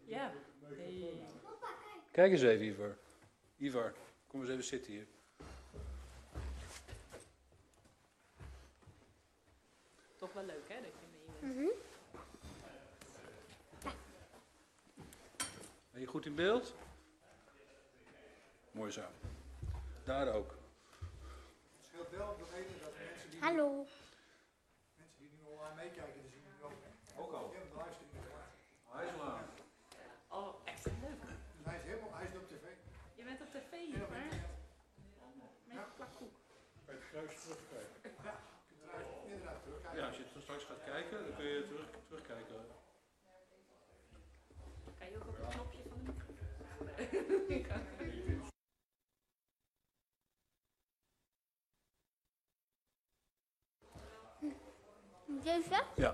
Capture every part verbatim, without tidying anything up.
Ja. Hey. Kijk eens even, Ivar. Ivar, kom eens even zitten hier. Toch wel leuk, hè, dat je mee bent. Mhm. Ben je goed in beeld? Mooi zo. Daar ook. Het scheelt wel om te weten dat mensen die, Hallo. mensen die nu online meekijken, die zien nu ook. Hè? Ook al. Ja, de livestream is klaar. Hij is al aan. Oh, echt leuk. Dus hij is helemaal, hij is op tv. Je bent op tv, En op maar internet. met plakkoek. Bij het kruis terugkijken. Ja, je kunt eruit inderdaad terugkijken. Ja, als je het straks gaat kijken, dan kun je terug, terugkijken. Kan je ook op het knopje van de microfoon? Deze? Ja.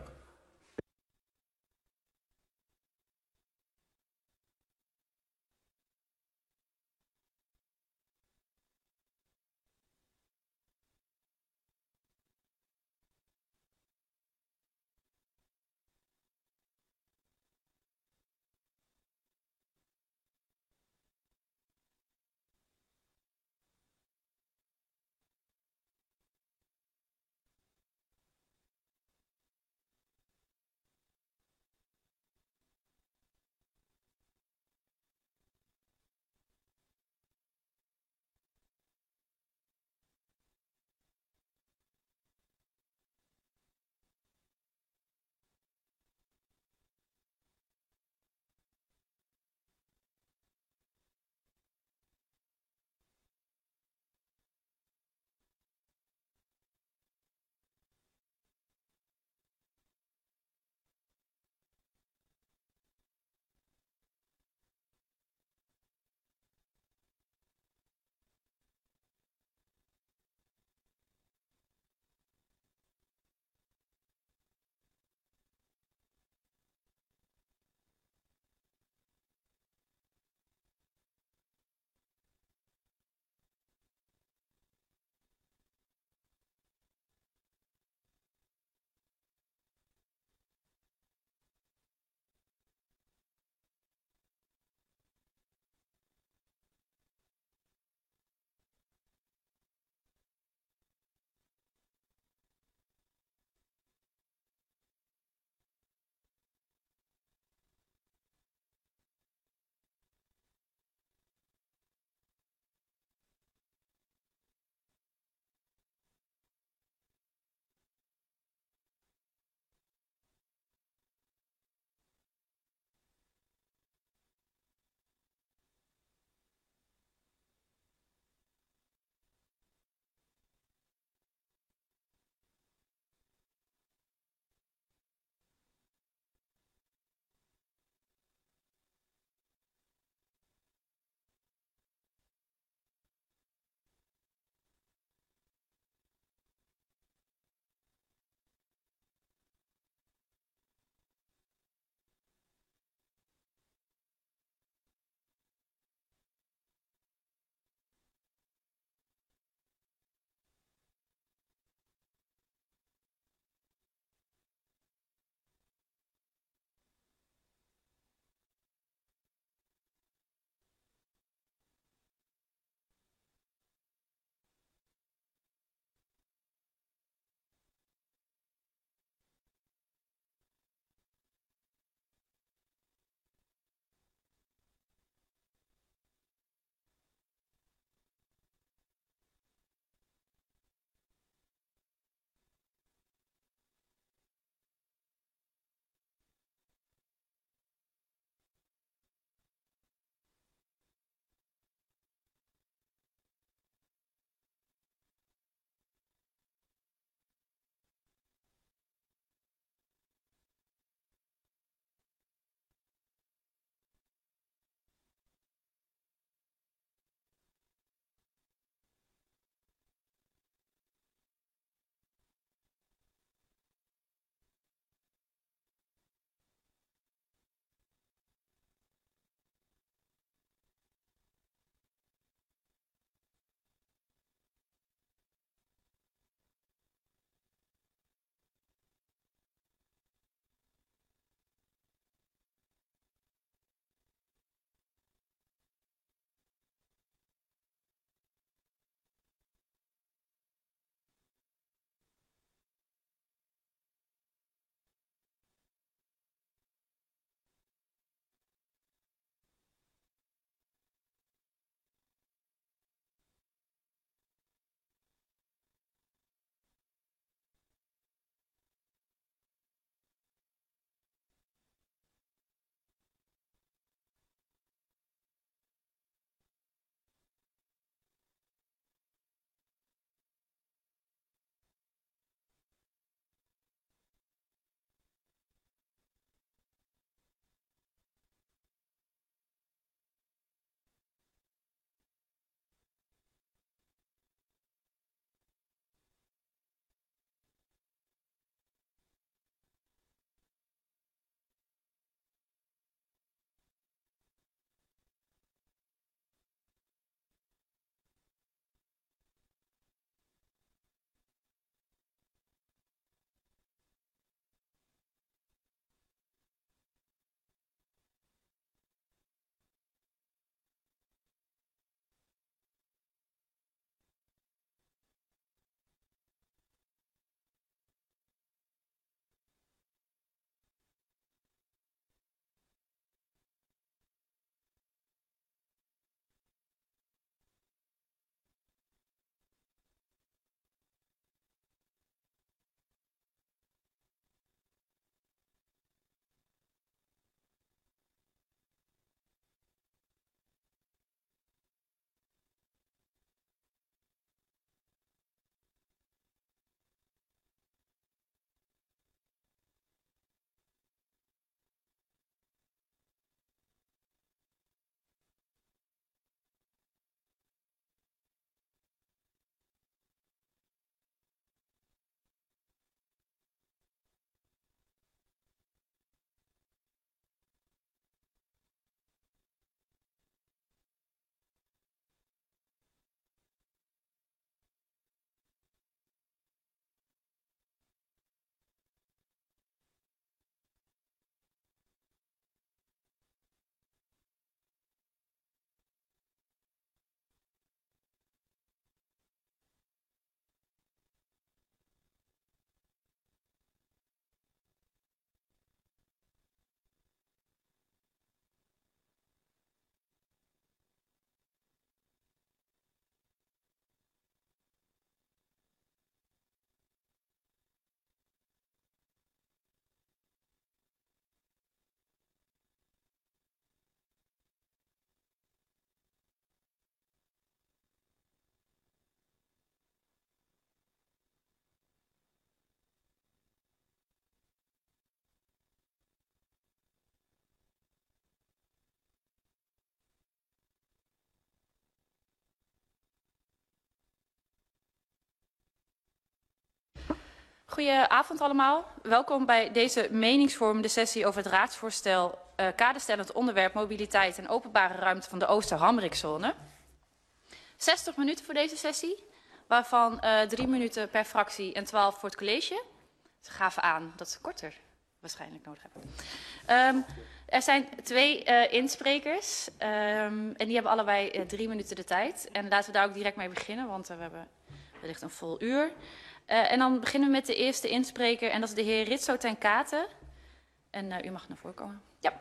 Goedenavond allemaal. Welkom bij deze meningsvormende sessie over het raadsvoorstel uh, kaderstellend onderwerp mobiliteit en openbare ruimte van de Ooster-Hamrikzone. zestig minuten voor deze sessie, waarvan uh, drie minuten per fractie en twaalf voor het college. Ze gaven aan dat ze korter waarschijnlijk nodig hebben. Um, er zijn twee uh, insprekers um, en die hebben allebei uh, drie minuten de tijd. En laten we daar ook direct mee beginnen, want uh, we hebben wellicht een vol uur. Uh, en dan beginnen we met de eerste inspreker en dat is de heer Ritso ten Kate. En uh, u mag naar voren komen. Ja.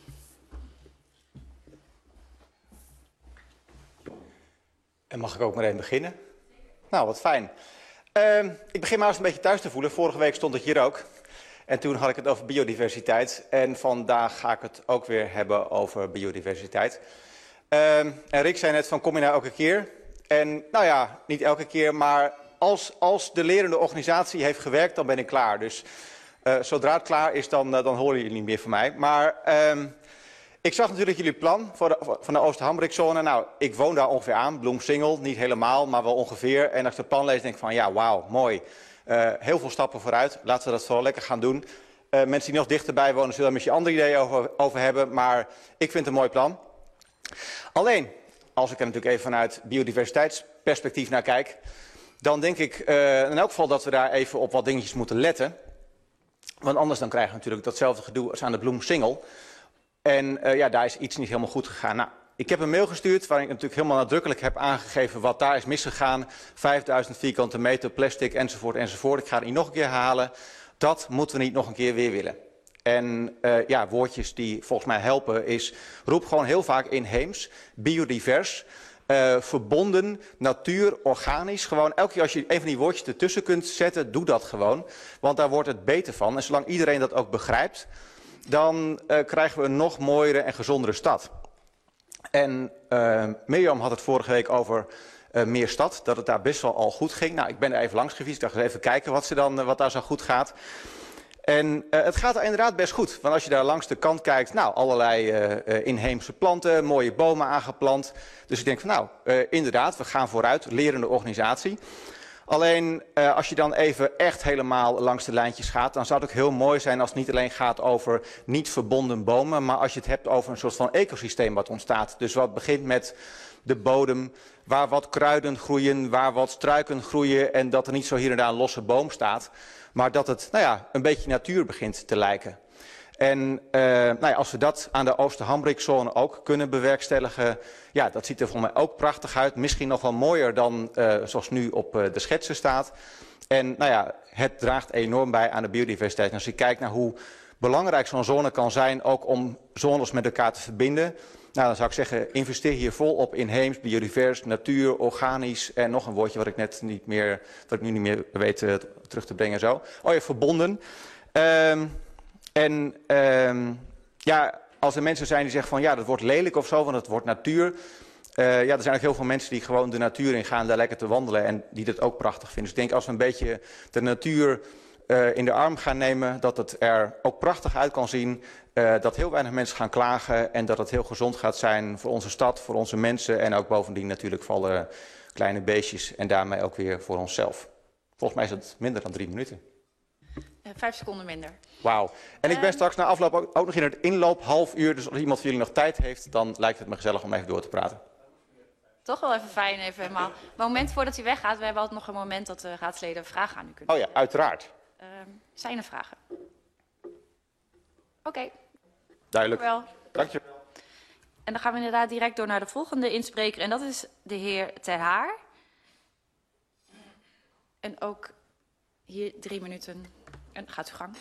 En mag ik ook meteen beginnen? Nou, wat fijn. Uh, ik begin maar eens een beetje thuis te voelen. Vorige week stond ik hier ook. En toen had ik het over biodiversiteit. En vandaag ga ik het ook weer hebben over biodiversiteit. Uh, en Rick zei net van, kom je nou elke keer? En nou ja, niet elke keer, maar als, als de lerende organisatie heeft gewerkt, dan ben ik klaar. Dus uh, zodra het klaar is, dan, uh, dan horen jullie niet meer van mij. Maar uh, ik zag natuurlijk jullie plan voor de, voor, van de Ooster-Hamrikzone. Nou, ik woon daar ongeveer aan, Bloemsingel, niet helemaal, maar wel ongeveer. En als ik het plan lees, denk ik van, ja, wauw, mooi. Uh, heel veel stappen vooruit, laten we dat vooral lekker gaan doen. Uh, mensen die nog dichterbij wonen, zullen er misschien andere ideeën over, over hebben. Maar ik vind het een mooi plan. Alleen, als ik er natuurlijk even vanuit biodiversiteitsperspectief naar kijk, dan denk ik uh, in elk geval dat we daar even op wat dingetjes moeten letten. Want anders dan krijgen we natuurlijk datzelfde gedoe als aan de Bloemsingel. En uh, ja, daar is iets niet helemaal goed gegaan. Nou, ik heb een mail gestuurd waarin ik natuurlijk helemaal nadrukkelijk heb aangegeven wat daar is misgegaan. vijfduizend vierkante meter plastic enzovoort enzovoort. Ik ga het niet nog een keer herhalen. Dat moeten we niet nog een keer weer willen. En uh, ja, woordjes die volgens mij helpen is, roep gewoon heel vaak inheems, biodivers, uh, verbonden, natuur, organisch. Gewoon elke keer als je een van die woordjes ertussen kunt zetten, doe dat gewoon. Want daar wordt het beter van. En zolang iedereen dat ook begrijpt, dan uh, krijgen we een nog mooiere en gezondere stad. En uh, Mirjam had het vorige week over uh, meer stad, dat het daar best wel al goed ging. Nou, ik ben er even langs gefietst, ik dacht eens even kijken wat, ze dan, uh, wat daar zo goed gaat. En uh, het gaat er inderdaad best goed. Want als je daar langs de kant kijkt, nou, allerlei uh, uh, inheemse planten, mooie bomen aangeplant. Dus ik denk van nou, uh, inderdaad, we gaan vooruit, lerende organisatie. Alleen uh, als je dan even echt helemaal langs de lijntjes gaat, dan zou het ook heel mooi zijn als het niet alleen gaat over niet verbonden bomen, maar als je het hebt over een soort van ecosysteem wat ontstaat. Dus wat begint met de bodem, waar wat kruiden groeien, waar wat struiken groeien en dat er niet zo hier en daar een losse boom staat. Maar dat het nou ja, een beetje natuur begint te lijken. En uh, nou ja, als we dat aan de Ooster-Hamrikzone ook kunnen bewerkstelligen, ja, dat ziet er voor mij ook prachtig uit. Misschien nog wel mooier dan uh, zoals nu op uh, de schetsen staat. En nou ja, het draagt enorm bij aan de biodiversiteit. En als je kijkt naar hoe belangrijk zo'n zone kan zijn, ook om zones met elkaar te verbinden, nou, dan zou ik zeggen, investeer hier volop inheems, biodivers, natuur, organisch en nog een woordje wat ik net niet meer, wat ik nu niet meer weet uh, terug te brengen zo. Oh ja, verbonden. Um, en um, ja, als er mensen zijn die zeggen van ja, dat wordt lelijk of zo, want het wordt natuur. Uh, ja, er zijn ook heel veel mensen die gewoon de natuur in gaan, daar lekker te wandelen en die dat ook prachtig vinden. Dus ik denk als we een beetje de natuur uh, in de arm gaan nemen, dat het er ook prachtig uit kan zien. Uh, dat heel weinig mensen gaan klagen en dat het heel gezond gaat zijn voor onze stad, voor onze mensen en ook bovendien natuurlijk voor alle kleine beestjes en daarmee ook weer voor onszelf. Volgens mij is het minder dan drie minuten. Uh, vijf seconden minder. Wauw. En ik ben um, straks na afloop ook, ook nog in het inloop, half uur, dus als iemand van jullie nog tijd heeft, dan lijkt het me gezellig om even door te praten. Toch wel even fijn, even helemaal. Maar een moment voordat u weggaat, we hebben altijd nog een moment dat de raadsleden vragen aan u kunnen stellen. Oh ja, uiteraard. Uh, zijn er vragen? Oké. Okay. Duidelijk. Dank u wel. Dank je wel. En dan gaan we inderdaad direct door naar de volgende inspreker. En dat is de heer Ter Haar. En ook hier drie minuten. En gaat uw gang.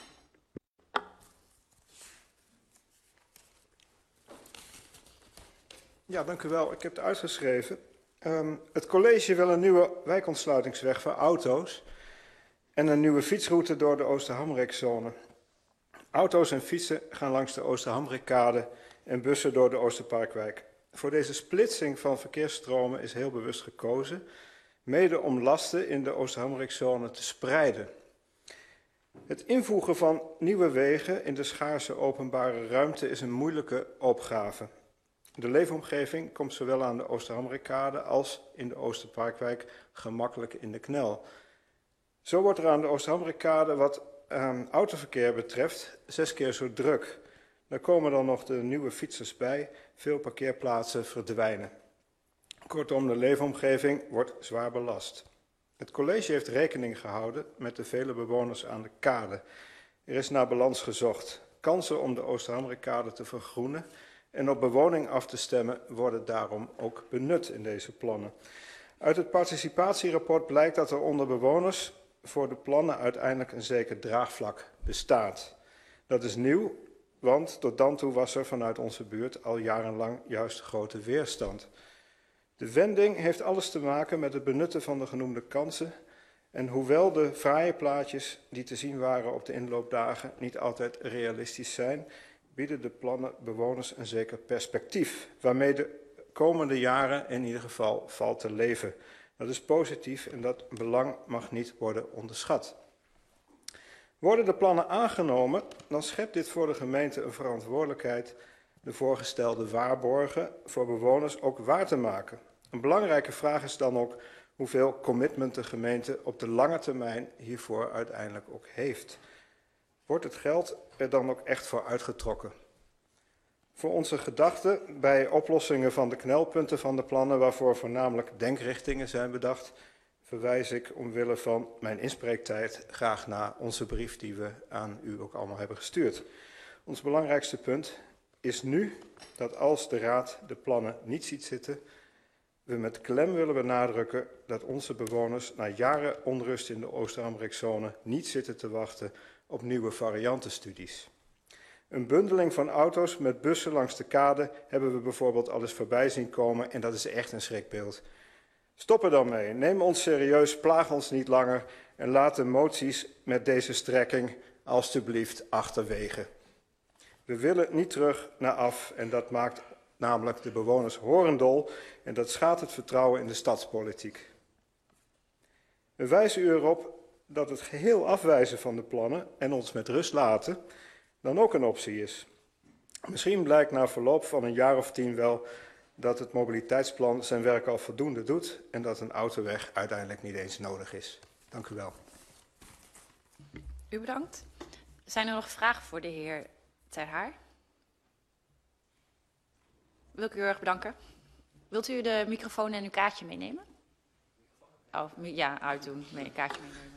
Ja, dank u wel. Ik heb het uitgeschreven. Um, het college wil een nieuwe wijkontsluitingsweg voor auto's en een nieuwe fietsroute door de Ooster-Hamrikzone. Auto's en fietsen gaan langs de Ooster-Hamrikkade en bussen door de Oosterparkwijk. Voor deze splitsing van verkeersstromen is heel bewust gekozen, mede om lasten in de Ooster-Hamrikzone te spreiden. Het invoegen van nieuwe wegen in de schaarse openbare ruimte is een moeilijke opgave. De leefomgeving komt zowel aan de Ooster-Hamrikkade als in de Oosterparkwijk gemakkelijk in de knel. Zo wordt er aan de Oosterhamrikkade wat um, autoverkeer betreft zes keer zo druk. Daar komen dan nog de nieuwe fietsers bij, veel parkeerplaatsen verdwijnen. Kortom, de leefomgeving wordt zwaar belast. Het college heeft rekening gehouden met de vele bewoners aan de kade. Er is naar balans gezocht. Kansen om de Oosterhamrikkade te vergroenen en op bewoning af te stemmen worden daarom ook benut in deze plannen. Uit het participatierapport blijkt dat er onder bewoners voor de plannen uiteindelijk een zeker draagvlak bestaat. Dat is nieuw, want tot dan toe was er vanuit onze buurt al jarenlang juist grote weerstand. De wending heeft alles te maken met het benutten van de genoemde kansen. En hoewel de fraaie plaatjes die te zien waren op de inloopdagen niet altijd realistisch zijn, bieden de plannen bewoners een zeker perspectief, waarmee de komende jaren in ieder geval valt te leven. Dat is positief en dat belang mag niet worden onderschat. Worden de plannen aangenomen, dan schept dit voor de gemeente een verantwoordelijkheid de voorgestelde waarborgen voor bewoners ook waar te maken. Een belangrijke vraag is dan ook hoeveel commitment de gemeente op de lange termijn hiervoor uiteindelijk ook heeft. Wordt het geld er dan ook echt voor uitgetrokken? Voor onze gedachten bij oplossingen van de knelpunten van de plannen, waarvoor voornamelijk denkrichtingen zijn bedacht, verwijs ik omwille van mijn inspreektijd graag naar onze brief die we aan u ook allemaal hebben gestuurd. Ons belangrijkste punt is nu dat als de Raad de plannen niet ziet zitten, we met klem willen benadrukken dat onze bewoners na jaren onrust in de Oosterhamrikzone niet zitten te wachten op nieuwe variantenstudies. Een bundeling van auto's met bussen langs de kade hebben we bijvoorbeeld al eens voorbij zien komen en dat is echt een schrikbeeld. Stop er dan mee, neem ons serieus, plaag ons niet langer en laat de moties met deze strekking alstublieft achterwege. We willen niet terug naar af en dat maakt namelijk de bewoners horendol en dat schaadt het vertrouwen in de stadspolitiek. We wijzen u erop dat het geheel afwijzen van de plannen en ons met rust laten dan ook een optie is. Misschien blijkt na verloop van een jaar of tien wel dat het mobiliteitsplan zijn werk al voldoende doet en dat een autoweg uiteindelijk niet eens nodig is. Dank u wel. U bedankt. Zijn er nog vragen voor de heer Ter Haar? Wil ik u heel erg bedanken. Wilt u de microfoon en uw kaartje meenemen? Oh, ja, uitdoen. Nee, een kaartje meenemen.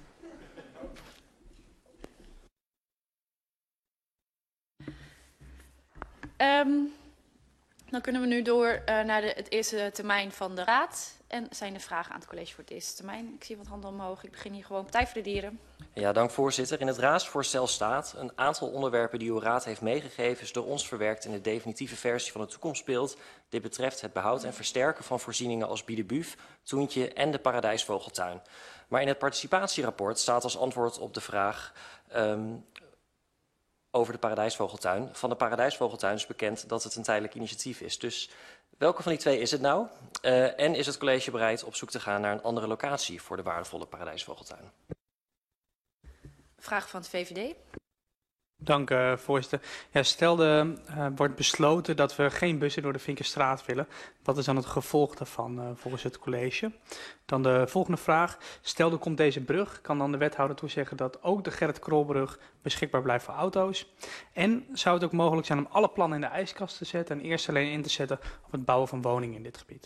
Um, dan kunnen we nu door uh, naar de, het eerste termijn van de Raad. En zijn er vragen aan het college voor het eerste termijn? Ik zie wat handen omhoog. Ik begin hier gewoon Partij voor de Dieren. Ja, dank voorzitter. In het raadsvoorstel staat: een aantal onderwerpen die uw raad heeft meegegeven is door ons verwerkt in de definitieve versie van het toekomstbeeld. Dit betreft het behoud en versterken van voorzieningen als Biedebuf, Toentje en de Paradijsvogeltuin. Maar in het participatierapport staat als antwoord op de vraag um, over de Paradijsvogeltuin. Van de Paradijsvogeltuin is bekend dat het een tijdelijk initiatief is. Dus welke van die twee is het nou? Uh, en is het college bereid op zoek te gaan naar een andere locatie voor de waardevolle Paradijsvogeltuin? Vraag van het V V D. Dank, uh, voorzitter. Ja, stel er uh, wordt besloten dat we geen bussen door de Vinkenstraat willen. Wat is dan het gevolg daarvan uh, volgens het college? Dan de volgende vraag. Stel er komt deze brug, kan dan de wethouder toezeggen dat ook de Gerrit Krolbrug beschikbaar blijft voor auto's? En zou het ook mogelijk zijn om alle plannen in de ijskast te zetten en eerst alleen in te zetten op het bouwen van woningen in dit gebied?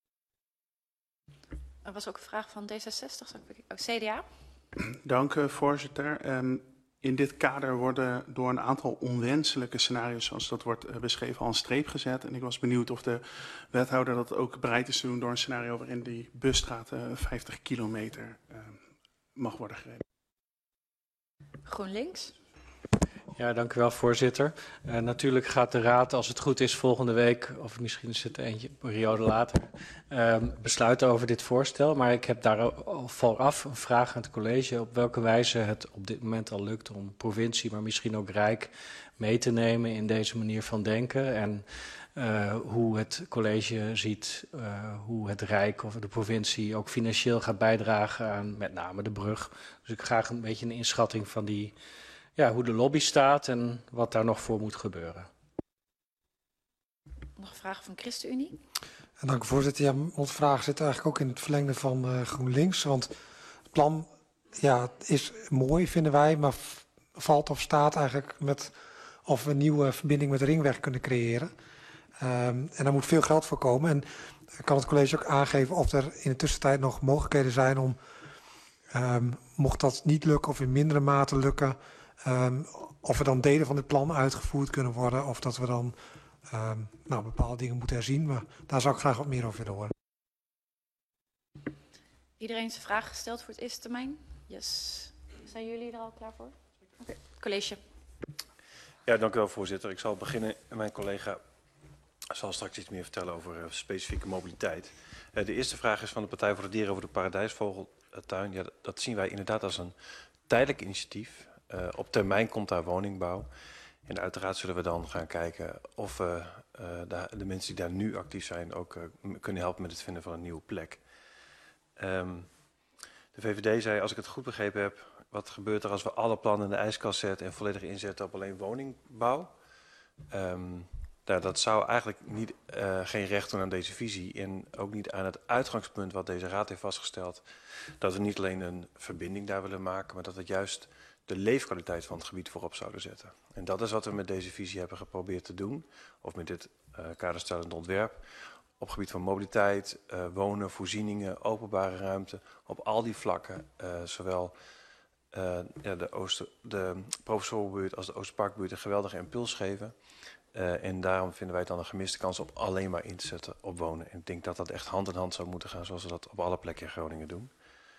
Er was ook een vraag van D zesenzestig, C D A. Dank, uh, voorzitter. Um, In dit kader worden door een aantal onwenselijke scenario's, zoals dat wordt beschreven, al een streep gezet. En ik was benieuwd of de wethouder dat ook bereid is te doen door een scenario waarin die busstraat uh, vijftig kilometer uh, mag worden gereden. GroenLinks. Ja, dank u wel, voorzitter. Uh, natuurlijk gaat de Raad, als het goed is, volgende week, of misschien is het eentje een periode later, uh, besluiten over dit voorstel. Maar ik heb daar al vooraf een vraag aan het college op welke wijze het op dit moment al lukt om provincie, maar misschien ook Rijk, mee te nemen in deze manier van denken. En uh, hoe het college ziet, uh, hoe het Rijk of de provincie ook financieel gaat bijdragen aan met name de brug. Dus ik graag een beetje een inschatting van die... Ja, hoe de lobby staat en wat daar nog voor moet gebeuren. Nog een vraag van ChristenUnie. En dank u, voorzitter. Ja, onze vraag zit eigenlijk ook in het verlengde van uh, GroenLinks. Want het plan ja, het is mooi, vinden wij, maar valt of staat eigenlijk met of we een nieuwe verbinding met de ringweg kunnen creëren. Um, en daar moet veel geld voor komen. En kan het college ook aangeven of er in de tussentijd nog mogelijkheden zijn om, um, mocht dat niet lukken of in mindere mate lukken, um, of er dan delen van dit plan uitgevoerd kunnen worden, of dat we dan um, nou, bepaalde dingen moeten herzien. Maar daar zou ik graag wat meer over willen horen. Iedereen zijn vraag gesteld voor het eerste termijn? Yes. Zijn jullie er al klaar voor? Okay. College. Ja, dank u wel, voorzitter. Ik zal beginnen. Mijn collega zal straks iets meer vertellen over uh, specifieke mobiliteit. Uh, de eerste vraag is van de Partij voor het Dier over de Paradijsvogeltuin. Ja, dat, dat zien wij inderdaad als een tijdelijk initiatief. Uh, op termijn komt daar woningbouw. En uiteraard zullen we dan gaan kijken of uh, uh, de, de mensen die daar nu actief zijn ook uh, kunnen helpen met het vinden van een nieuwe plek. Um, de V V D zei, als ik het goed begrepen heb, wat gebeurt er als we alle plannen in de ijskast zetten en volledig inzetten op alleen woningbouw? Um, nou, dat zou eigenlijk niet, uh, geen recht doen aan deze visie en ook niet aan het uitgangspunt wat deze raad heeft vastgesteld. Dat we niet alleen een verbinding daar willen maken, maar dat we juist de leefkwaliteit van het gebied voorop zouden zetten. En dat is wat we met deze visie hebben geprobeerd te doen, of met dit uh, kaderstellend ontwerp. Op gebied van mobiliteit, uh, wonen, voorzieningen, openbare ruimte, op al die vlakken, uh, zowel uh, ja, de, Ooster, de Professorenbuurt als de Oosterparkbuurt een geweldige impuls geven. Uh, en daarom vinden wij het dan een gemiste kans op alleen maar in te zetten op wonen. En ik denk dat dat echt hand in hand zou moeten gaan, zoals we dat op alle plekken in Groningen doen.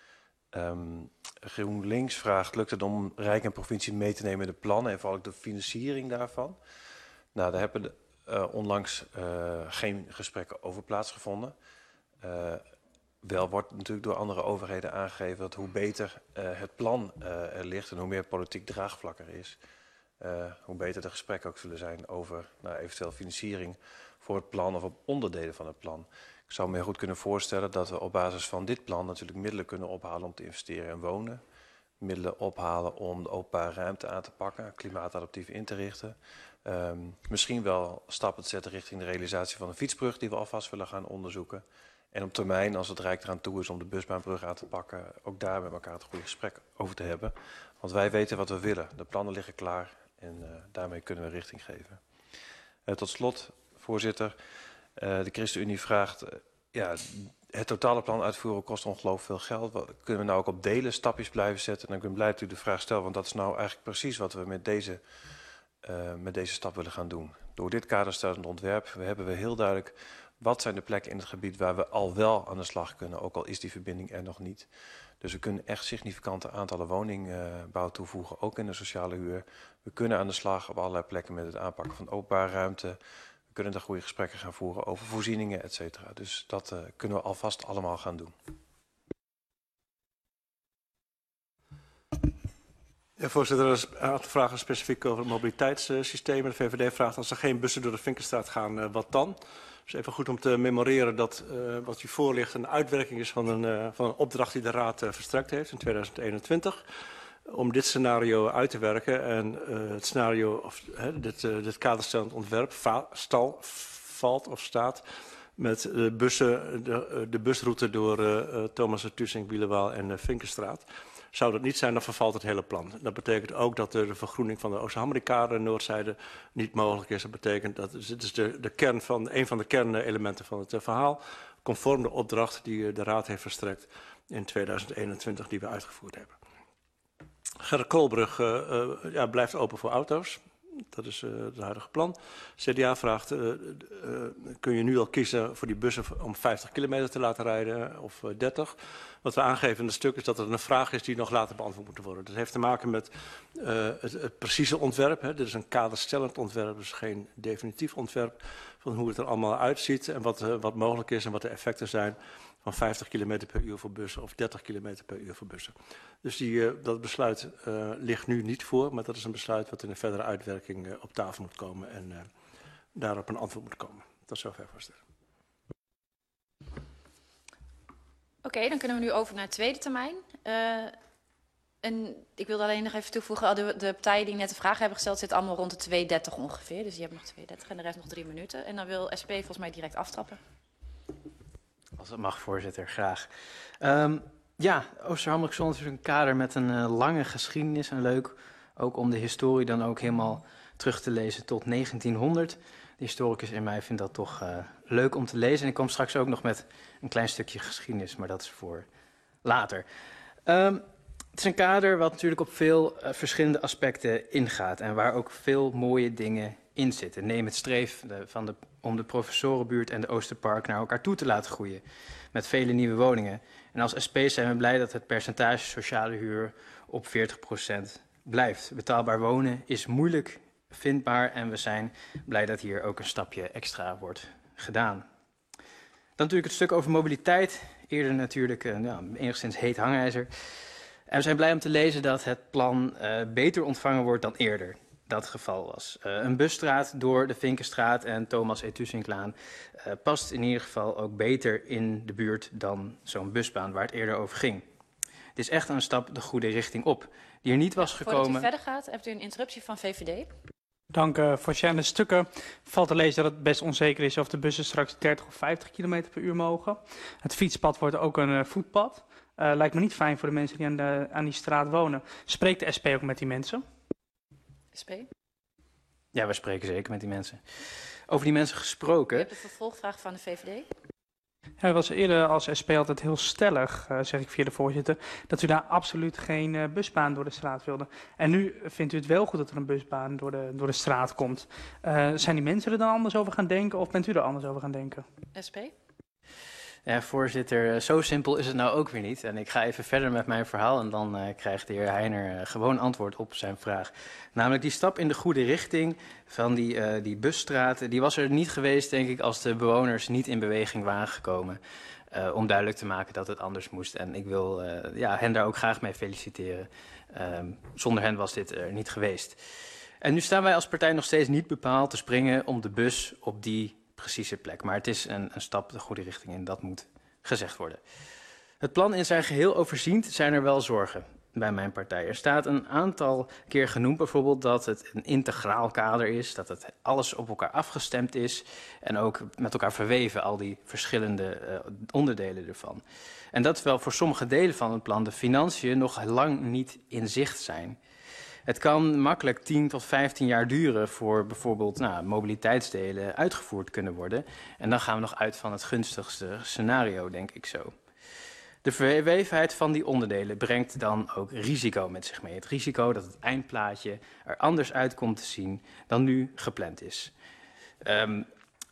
Um, GroenLinks vraagt, lukt het om Rijk en provincie mee te nemen in de plannen en vooral ook de financiering daarvan? Nou, daar hebben de Uh, onlangs uh, geen gesprekken over plaatsgevonden. Uh, wel wordt natuurlijk door andere overheden aangegeven dat hoe beter uh, het plan uh, er ligt en hoe meer politiek draagvlak er is, uh, hoe beter de gesprekken ook zullen zijn over nou, eventueel financiering voor het plan of op onderdelen van het plan. Ik zou me heel goed kunnen voorstellen dat we op basis van dit plan natuurlijk middelen kunnen ophalen om te investeren in wonen. Middelen ophalen om de openbare ruimte aan te pakken, klimaatadaptief in te richten. Um, misschien wel stappen te zetten richting de realisatie van een fietsbrug die we alvast willen gaan onderzoeken. En op termijn, als het Rijk eraan toe is om de busbaanbrug aan te pakken, ook daar met elkaar het goede gesprek over te hebben. Want wij weten wat we willen. De plannen liggen klaar en uh, daarmee kunnen we richting geven. Uh, tot slot, voorzitter, uh, de ChristenUnie vraagt, uh, ja, het totale plan uitvoeren kost ongelooflijk veel geld. Wat, kunnen we nou ook op delen stapjes blijven zetten? En ik ben blij dat u de vraag stelt, want dat is nou eigenlijk precies wat we met deze, uh, met deze stap willen gaan doen. Door dit kaderstellend ontwerp we hebben we heel duidelijk wat zijn de plekken in het gebied waar we al wel aan de slag kunnen, ook al is die verbinding er nog niet. Dus we kunnen echt significante aantallen woningbouw toevoegen, ook in de sociale huur. We kunnen aan de slag op allerlei plekken met het aanpakken van openbare ruimte. We kunnen daar goede gesprekken gaan voeren over voorzieningen, et cetera. Dus dat uh, kunnen we alvast allemaal gaan doen. Ja, voorzitter, er is een aantal vragen specifiek over het mobiliteitssysteem. De V V D vraagt, als er geen bussen door de Vinkenstraat gaan, uh, wat dan? Dus even goed om te memoreren dat uh, wat u voor ligt een uitwerking is van een, uh, van een opdracht die de Raad uh, verstrekt heeft in tweeduizend eenentwintig. Om dit scenario uit te werken en uh, het scenario, of uh, dit, uh, dit kaderstellend ontwerp va stal, valt of staat met de, bussen, de, de busroute door uh, Thomas de Tussing, Bielewaal en uh, Vinkenstraat. Zou dat niet zijn, dan vervalt het hele plan. Dat betekent ook dat de vergroening van de Oosterhammerikade Noordzijde niet mogelijk is. Dat betekent dat dit is de, de kern van, een van de kernelementen van het uh, verhaal, conform de opdracht die uh, de Raad heeft verstrekt in tweeduizend eenentwintig, die we uitgevoerd hebben. Gerrit-Koolbrug uh, uh, ja, blijft open voor auto's. Dat is uh, het huidige plan. C D A vraagt, uh, uh, kun je nu al kiezen voor die bussen om vijftig kilometer te laten rijden of uh, dertig? Wat we aangeven in het stuk is dat er een vraag is die nog later beantwoord moet worden. Dat heeft te maken met uh, het, het precieze ontwerp. Hè. Dit is een kaderstellend ontwerp, dus geen definitief ontwerp van hoe het er allemaal uitziet en wat, uh, wat mogelijk is en wat de effecten zijn van vijftig kilometer per uur voor bussen of dertig kilometer per uur voor bussen. Dus die, uh, dat besluit uh, ligt nu niet voor, maar dat is een besluit wat in een verdere uitwerking uh, op tafel moet komen en uh, daarop een antwoord moet komen. Tot zover, voorzitter. Oké, okay, dan kunnen we nu over naar het tweede termijn. Uh, en ik wilde alleen nog even toevoegen, de, de partijen die net de vragen hebben gesteld zitten allemaal rond de twee dertig ongeveer. Dus die hebben nog twee dertig en de rest nog drie minuten. En dan wil S P volgens mij direct aftrappen. Als het mag, voorzitter, graag. Um, Ja, Oosterhamrikzone is natuurlijk een kader met een uh, lange geschiedenis en leuk ook om de historie dan ook helemaal terug te lezen tot negentienhonderd. De historicus in mij vindt dat toch uh, leuk om te lezen. En ik kom straks ook nog met een klein stukje geschiedenis, maar dat is voor later. Um, het is een kader wat natuurlijk op veel uh, verschillende aspecten ingaat en waar ook veel mooie dingen in zitten. Neem het streef de, van de, om de professorenbuurt en de Oosterpark naar elkaar toe te laten groeien met vele nieuwe woningen. En als S P zijn we blij dat het percentage sociale huur op veertig procent blijft. Betaalbaar wonen is moeilijk vindbaar en we zijn blij dat hier ook een stapje extra wordt gedaan. Dan natuurlijk het stuk over mobiliteit. Eerder natuurlijk uh, ja, enigszins heet hangijzer. En we zijn blij om te lezen dat het plan uh, beter ontvangen wordt dan eerder dat geval was. Uh, een busstraat door de Vinkenstraat en Thomas Etusinklaan uh, past in ieder geval ook beter in de buurt dan zo'n busbaan waar het eerder over ging. Het is echt een stap de goede richting op, die er niet was ja, gekomen. Voordat u verder gaat, hebt u een interruptie van V V D. Dank uh, voor Shannon. Stukken valt te lezen dat het best onzeker is of de bussen straks dertig of vijftig kilometer per uur mogen. Het fietspad wordt ook een uh, voetpad. Uh, lijkt me niet fijn voor de mensen die aan, de, aan die straat wonen. Spreekt de S P ook met die mensen? S P? Ja, we spreken zeker met die mensen. Over die mensen gesproken. U hebt de vervolgvraag van de V V D. Hij was eerder als S P altijd heel stellig, uh, zeg ik via de voorzitter, dat u daar absoluut geen uh, busbaan door de straat wilde. En nu vindt u het wel goed dat er een busbaan door de, door de straat komt. Uh, zijn die mensen er dan anders over gaan denken of bent u er anders over gaan denken? S P? Ja, voorzitter, zo simpel is het nou ook weer niet. En ik ga even verder met mijn verhaal en dan uh, krijgt de heer Heiner uh, gewoon antwoord op zijn vraag. Namelijk die stap in de goede richting van die, uh, die busstraat, die was er niet geweest, denk ik, als de bewoners niet in beweging waren gekomen. Uh, om duidelijk te maken dat het anders moest. En ik wil uh, ja, hen daar ook graag mee feliciteren. Uh, zonder hen was dit er niet geweest. En nu staan wij als partij nog steeds niet bepaald te springen om de bus op die precieze plek. Maar het is een, een stap de goede richting in, dat moet gezegd worden. Het plan in zijn geheel overziend zijn er wel zorgen bij mijn partij. Er staat een aantal keer genoemd bijvoorbeeld dat het een integraal kader is, dat het alles op elkaar afgestemd is en ook met elkaar verweven, al die verschillende uh, onderdelen ervan. En dat terwijl voor sommige delen van het plan de financiën nog lang niet in zicht zijn. Het kan makkelijk tien tot vijftien jaar duren voor bijvoorbeeld nou, mobiliteitsdelen uitgevoerd kunnen worden. En dan gaan we nog uit van het gunstigste scenario, denk ik zo. De verwevenheid van die onderdelen brengt dan ook risico met zich mee. Het risico dat het eindplaatje er anders uit komt te zien dan nu gepland is. Um,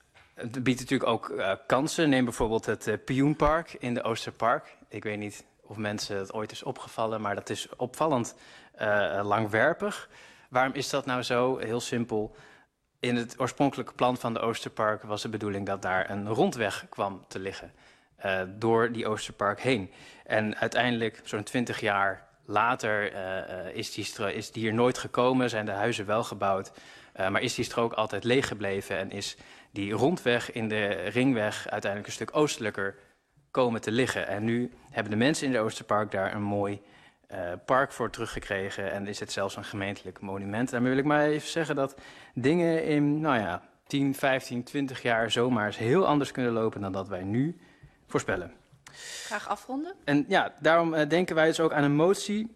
het biedt natuurlijk ook uh, kansen. Neem bijvoorbeeld het uh, Pioenpark in de Oosterpark. Ik weet niet of mensen het ooit is opgevallen, maar dat is opvallend uh, langwerpig. Waarom is dat nou zo? Heel simpel. In het oorspronkelijke plan van de Oosterpark was de bedoeling dat daar een rondweg kwam te liggen. Uh, door die Oosterpark heen. En uiteindelijk, zo'n twintig jaar later, uh, is, die stro- is die hier nooit gekomen, zijn de huizen wel gebouwd. Uh, maar is die strook altijd leeg gebleven en is die rondweg in de ringweg uiteindelijk een stuk oostelijker komen te liggen. En nu hebben de mensen in de Oosterpark daar een mooi uh, park voor teruggekregen en is het zelfs een gemeentelijk monument. Daarmee wil ik maar even zeggen dat dingen in, nou ja, tien, vijftien, twintig jaar zomaar eens heel anders kunnen lopen dan dat wij nu voorspellen. Graag afronden. En ja, daarom uh, denken wij dus ook aan een motie.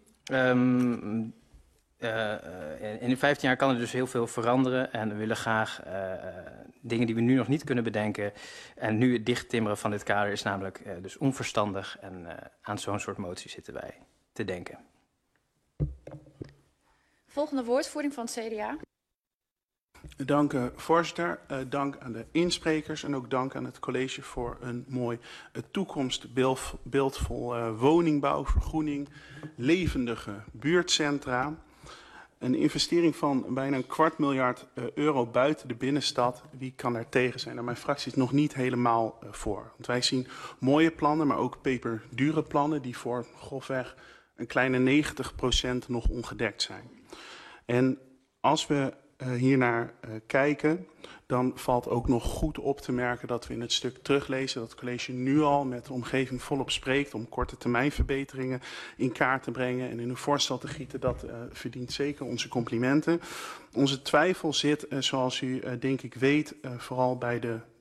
Um, uh, uh, in vijftien jaar kan er dus heel veel veranderen. En we willen graag uh, uh, dingen die we nu nog niet kunnen bedenken. En nu het dichttimmeren van dit kader is namelijk uh, dus onverstandig. En uh, aan zo'n soort motie zitten wij te denken. Volgende woordvoering van het C D A. Dank uh, voorzitter, uh, dank aan de insprekers en ook dank aan het college voor een mooi uh, toekomstbeeldvol uh, woningbouw, vergroening, levendige buurtcentra. Een investering van bijna een kwart miljard uh, euro buiten de binnenstad. Wie kan er tegen zijn? Nou, mijn fractie is nog niet helemaal uh, voor. Want wij zien mooie plannen, maar ook peperdure plannen die voor grofweg een kleine negentig procent nog ongedekt zijn. En als we Uh, hiernaar uh, kijken, dan valt ook nog goed op te merken dat we in het stuk teruglezen dat het college nu al met de omgeving volop spreekt om korte termijn verbeteringen in kaart te brengen en in een voorstel te gieten. Dat uh, verdient zeker onze complimenten. Onze twijfel zit, uh, zoals u uh, denk ik weet, uh, vooral bij de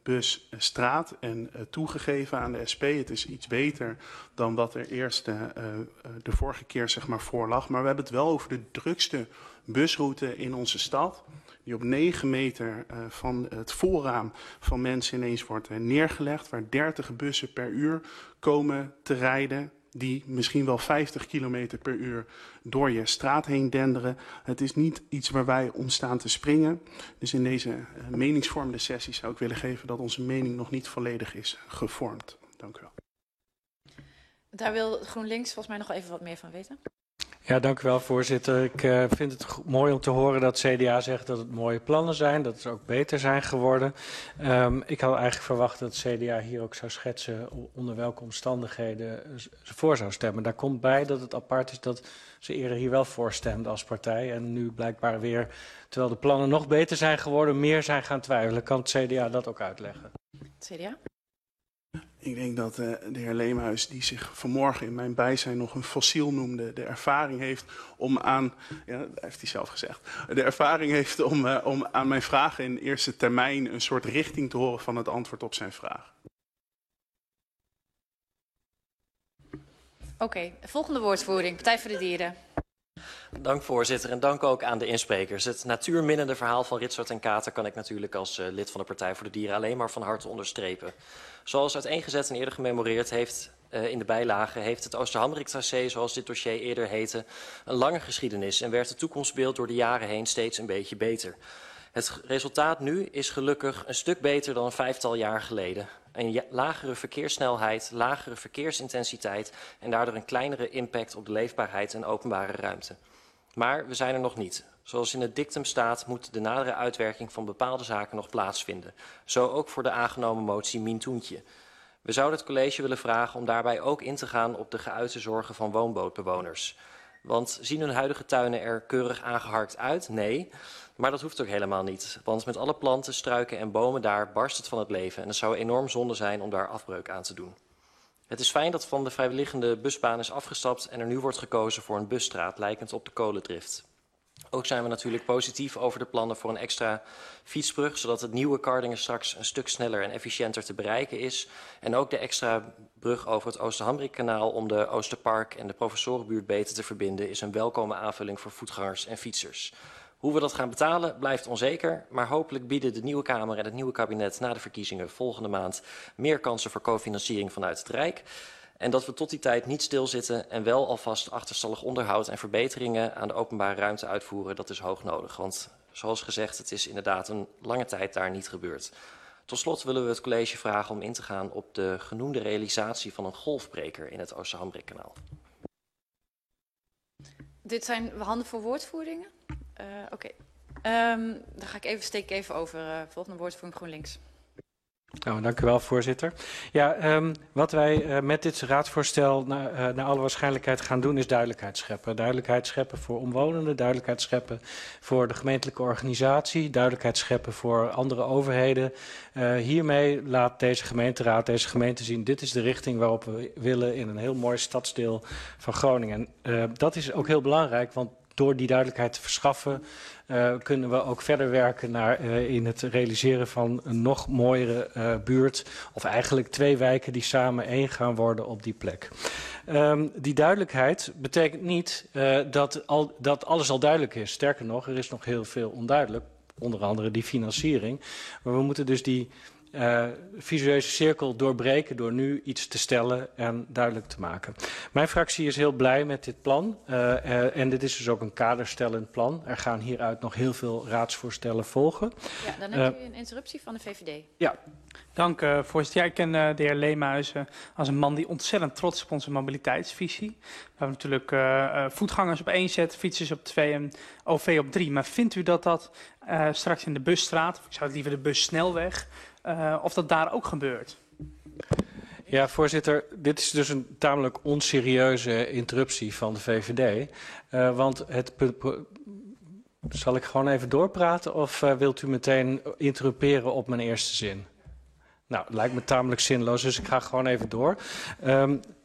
busstraat en uh, toegegeven aan de S P. Het is iets beter dan wat er eerst uh, uh, de vorige keer zeg maar, voor lag. Maar we hebben het wel over de drukste busroute in onze stad, die op negen meter uh, van het voorraam van mensen ineens wordt uh, neergelegd, waar dertig bussen per uur komen te rijden, die misschien wel vijftig kilometer per uur door je straat heen denderen. Het is niet iets waar wij om staan te springen. Dus in deze uh, meningsvormende sessie zou ik willen geven dat onze mening nog niet volledig is gevormd. Dank u wel. Daar wil GroenLinks volgens mij nog even wat meer van weten. Ja, dank u wel, voorzitter. Ik uh, vind het mooi om te horen dat C D A zegt dat het mooie plannen zijn, dat ze ook beter zijn geworden. Um, ik had eigenlijk verwacht dat C D A hier ook zou schetsen onder welke omstandigheden ze voor zou stemmen. Daar komt bij dat het apart is dat ze eerder hier wel voor stemden als partij en nu blijkbaar weer, terwijl de plannen nog beter zijn geworden, meer zijn gaan twijfelen. Kan het C D A dat ook uitleggen? C D A? Ik denk dat uh, de heer Leemhuis, die zich vanmorgen in mijn bijzijn nog een fossiel noemde, de ervaring heeft om aan, ja, dat heeft hij zelf gezegd, de ervaring heeft om, uh, om aan mijn vragen in eerste termijn een soort richting te horen van het antwoord op zijn vraag. Oké, okay, volgende woordvoering, Partij voor de Dieren. Dank voorzitter en dank ook aan de insprekers. Het natuurminnende verhaal van Ritsert en Kater kan ik natuurlijk als uh, lid van de Partij voor de Dieren alleen maar van harte onderstrepen. Zoals uiteengezet en eerder gememoreerd heeft uh, in de bijlage, heeft het Oosterhamrik-tracé, zoals dit dossier eerder heette, een lange geschiedenis en werd het toekomstbeeld door de jaren heen steeds een beetje beter. Het resultaat nu is gelukkig een stuk beter dan een vijftal jaar geleden. Een lagere verkeerssnelheid, lagere verkeersintensiteit en daardoor een kleinere impact op de leefbaarheid en openbare ruimte. Maar we zijn er nog niet. Zoals in het dictum staat, moet de nadere uitwerking van bepaalde zaken nog plaatsvinden. Zo ook voor de aangenomen motie Mintoentje. We zouden het college willen vragen om daarbij ook in te gaan op de geuite zorgen van woonbootbewoners. Want zien hun huidige tuinen er keurig aangeharkt uit? Nee. Maar dat hoeft ook helemaal niet. Want met alle planten, struiken en bomen daar barst het van het leven. En het zou enorm zonde zijn om daar afbreuk aan te doen. Het is fijn dat van de vrijwilligende busbaan is afgestapt en er nu wordt gekozen voor een busstraat lijkend op de kolendrift. Ook zijn we natuurlijk positief over de plannen voor een extra fietsbrug, zodat het nieuwe Kardingen straks een stuk sneller en efficiënter te bereiken is. En ook de extra brug over het Oosterhamrikkanaal om de Oosterpark en de Professorenbuurt beter te verbinden is een welkome aanvulling voor voetgangers en fietsers. Hoe we dat gaan betalen blijft onzeker, maar hopelijk bieden de nieuwe Kamer en het nieuwe kabinet na de verkiezingen volgende maand meer kansen voor cofinanciering vanuit het Rijk. En dat we tot die tijd niet stilzitten en wel alvast achterstallig onderhoud en verbeteringen aan de openbare ruimte uitvoeren, dat is hoog nodig. Want zoals gezegd, het is inderdaad een lange tijd daar niet gebeurd. Tot slot willen we het college vragen om in te gaan op de genoemde realisatie van een golfbreker in het Oosterhamrikkanaal. Dit zijn handen voor woordvoeringen. Uh, Oké, okay. um, dan ga ik even, steek ik even over. Uh, volgende woordvoering GroenLinks. Nou, dank u wel, voorzitter. Ja, um, wat wij uh, met dit raadsvoorstel naar, uh, naar alle waarschijnlijkheid gaan doen is duidelijkheid scheppen. Duidelijkheid scheppen voor omwonenden, duidelijkheid scheppen voor de gemeentelijke organisatie, duidelijkheid scheppen voor andere overheden. Uh, hiermee laat deze gemeenteraad, deze gemeente zien, dit is de richting waarop we willen in een heel mooi stadsdeel van Groningen. Uh, dat is ook heel belangrijk, want door die duidelijkheid te verschaffen uh, kunnen we ook verder werken naar, uh, in het realiseren van een nog mooiere uh, buurt. Of eigenlijk twee wijken die samen één gaan worden op die plek. Um, die duidelijkheid betekent niet uh, dat, al, dat alles al duidelijk is. Sterker nog, er is nog heel veel onduidelijk. Onder andere die financiering. Maar we moeten dus die uh, visueuze cirkel doorbreken door nu iets te stellen en duidelijk te maken. Mijn fractie is heel blij met dit plan. Uh, uh, en dit is dus ook een kaderstellend plan. Er gaan hieruit nog heel veel raadsvoorstellen volgen. Ja, dan hebt uh, u een interruptie van de V V D. Ja. Dank, uh, voorzitter. Ja, ik ken uh, de heer Leemhuis uh, als een man die ontzettend trots is op onze mobiliteitsvisie. We hebben natuurlijk uh, uh, voetgangers op één zet, fietsers op twee en O V op drie. Maar vindt u dat dat uh, straks in de busstraat, of ik zou het liever de bussnelweg, uh, of dat daar ook gebeurt? Ja, voorzitter, dit is dus een tamelijk onserieuze interruptie van de V V D. Uh, want het... Zal ik gewoon even doorpraten of uh, wilt u meteen interrumperen op mijn eerste zin? Nou, het lijkt me tamelijk zinloos, dus ik ga gewoon even door. Um,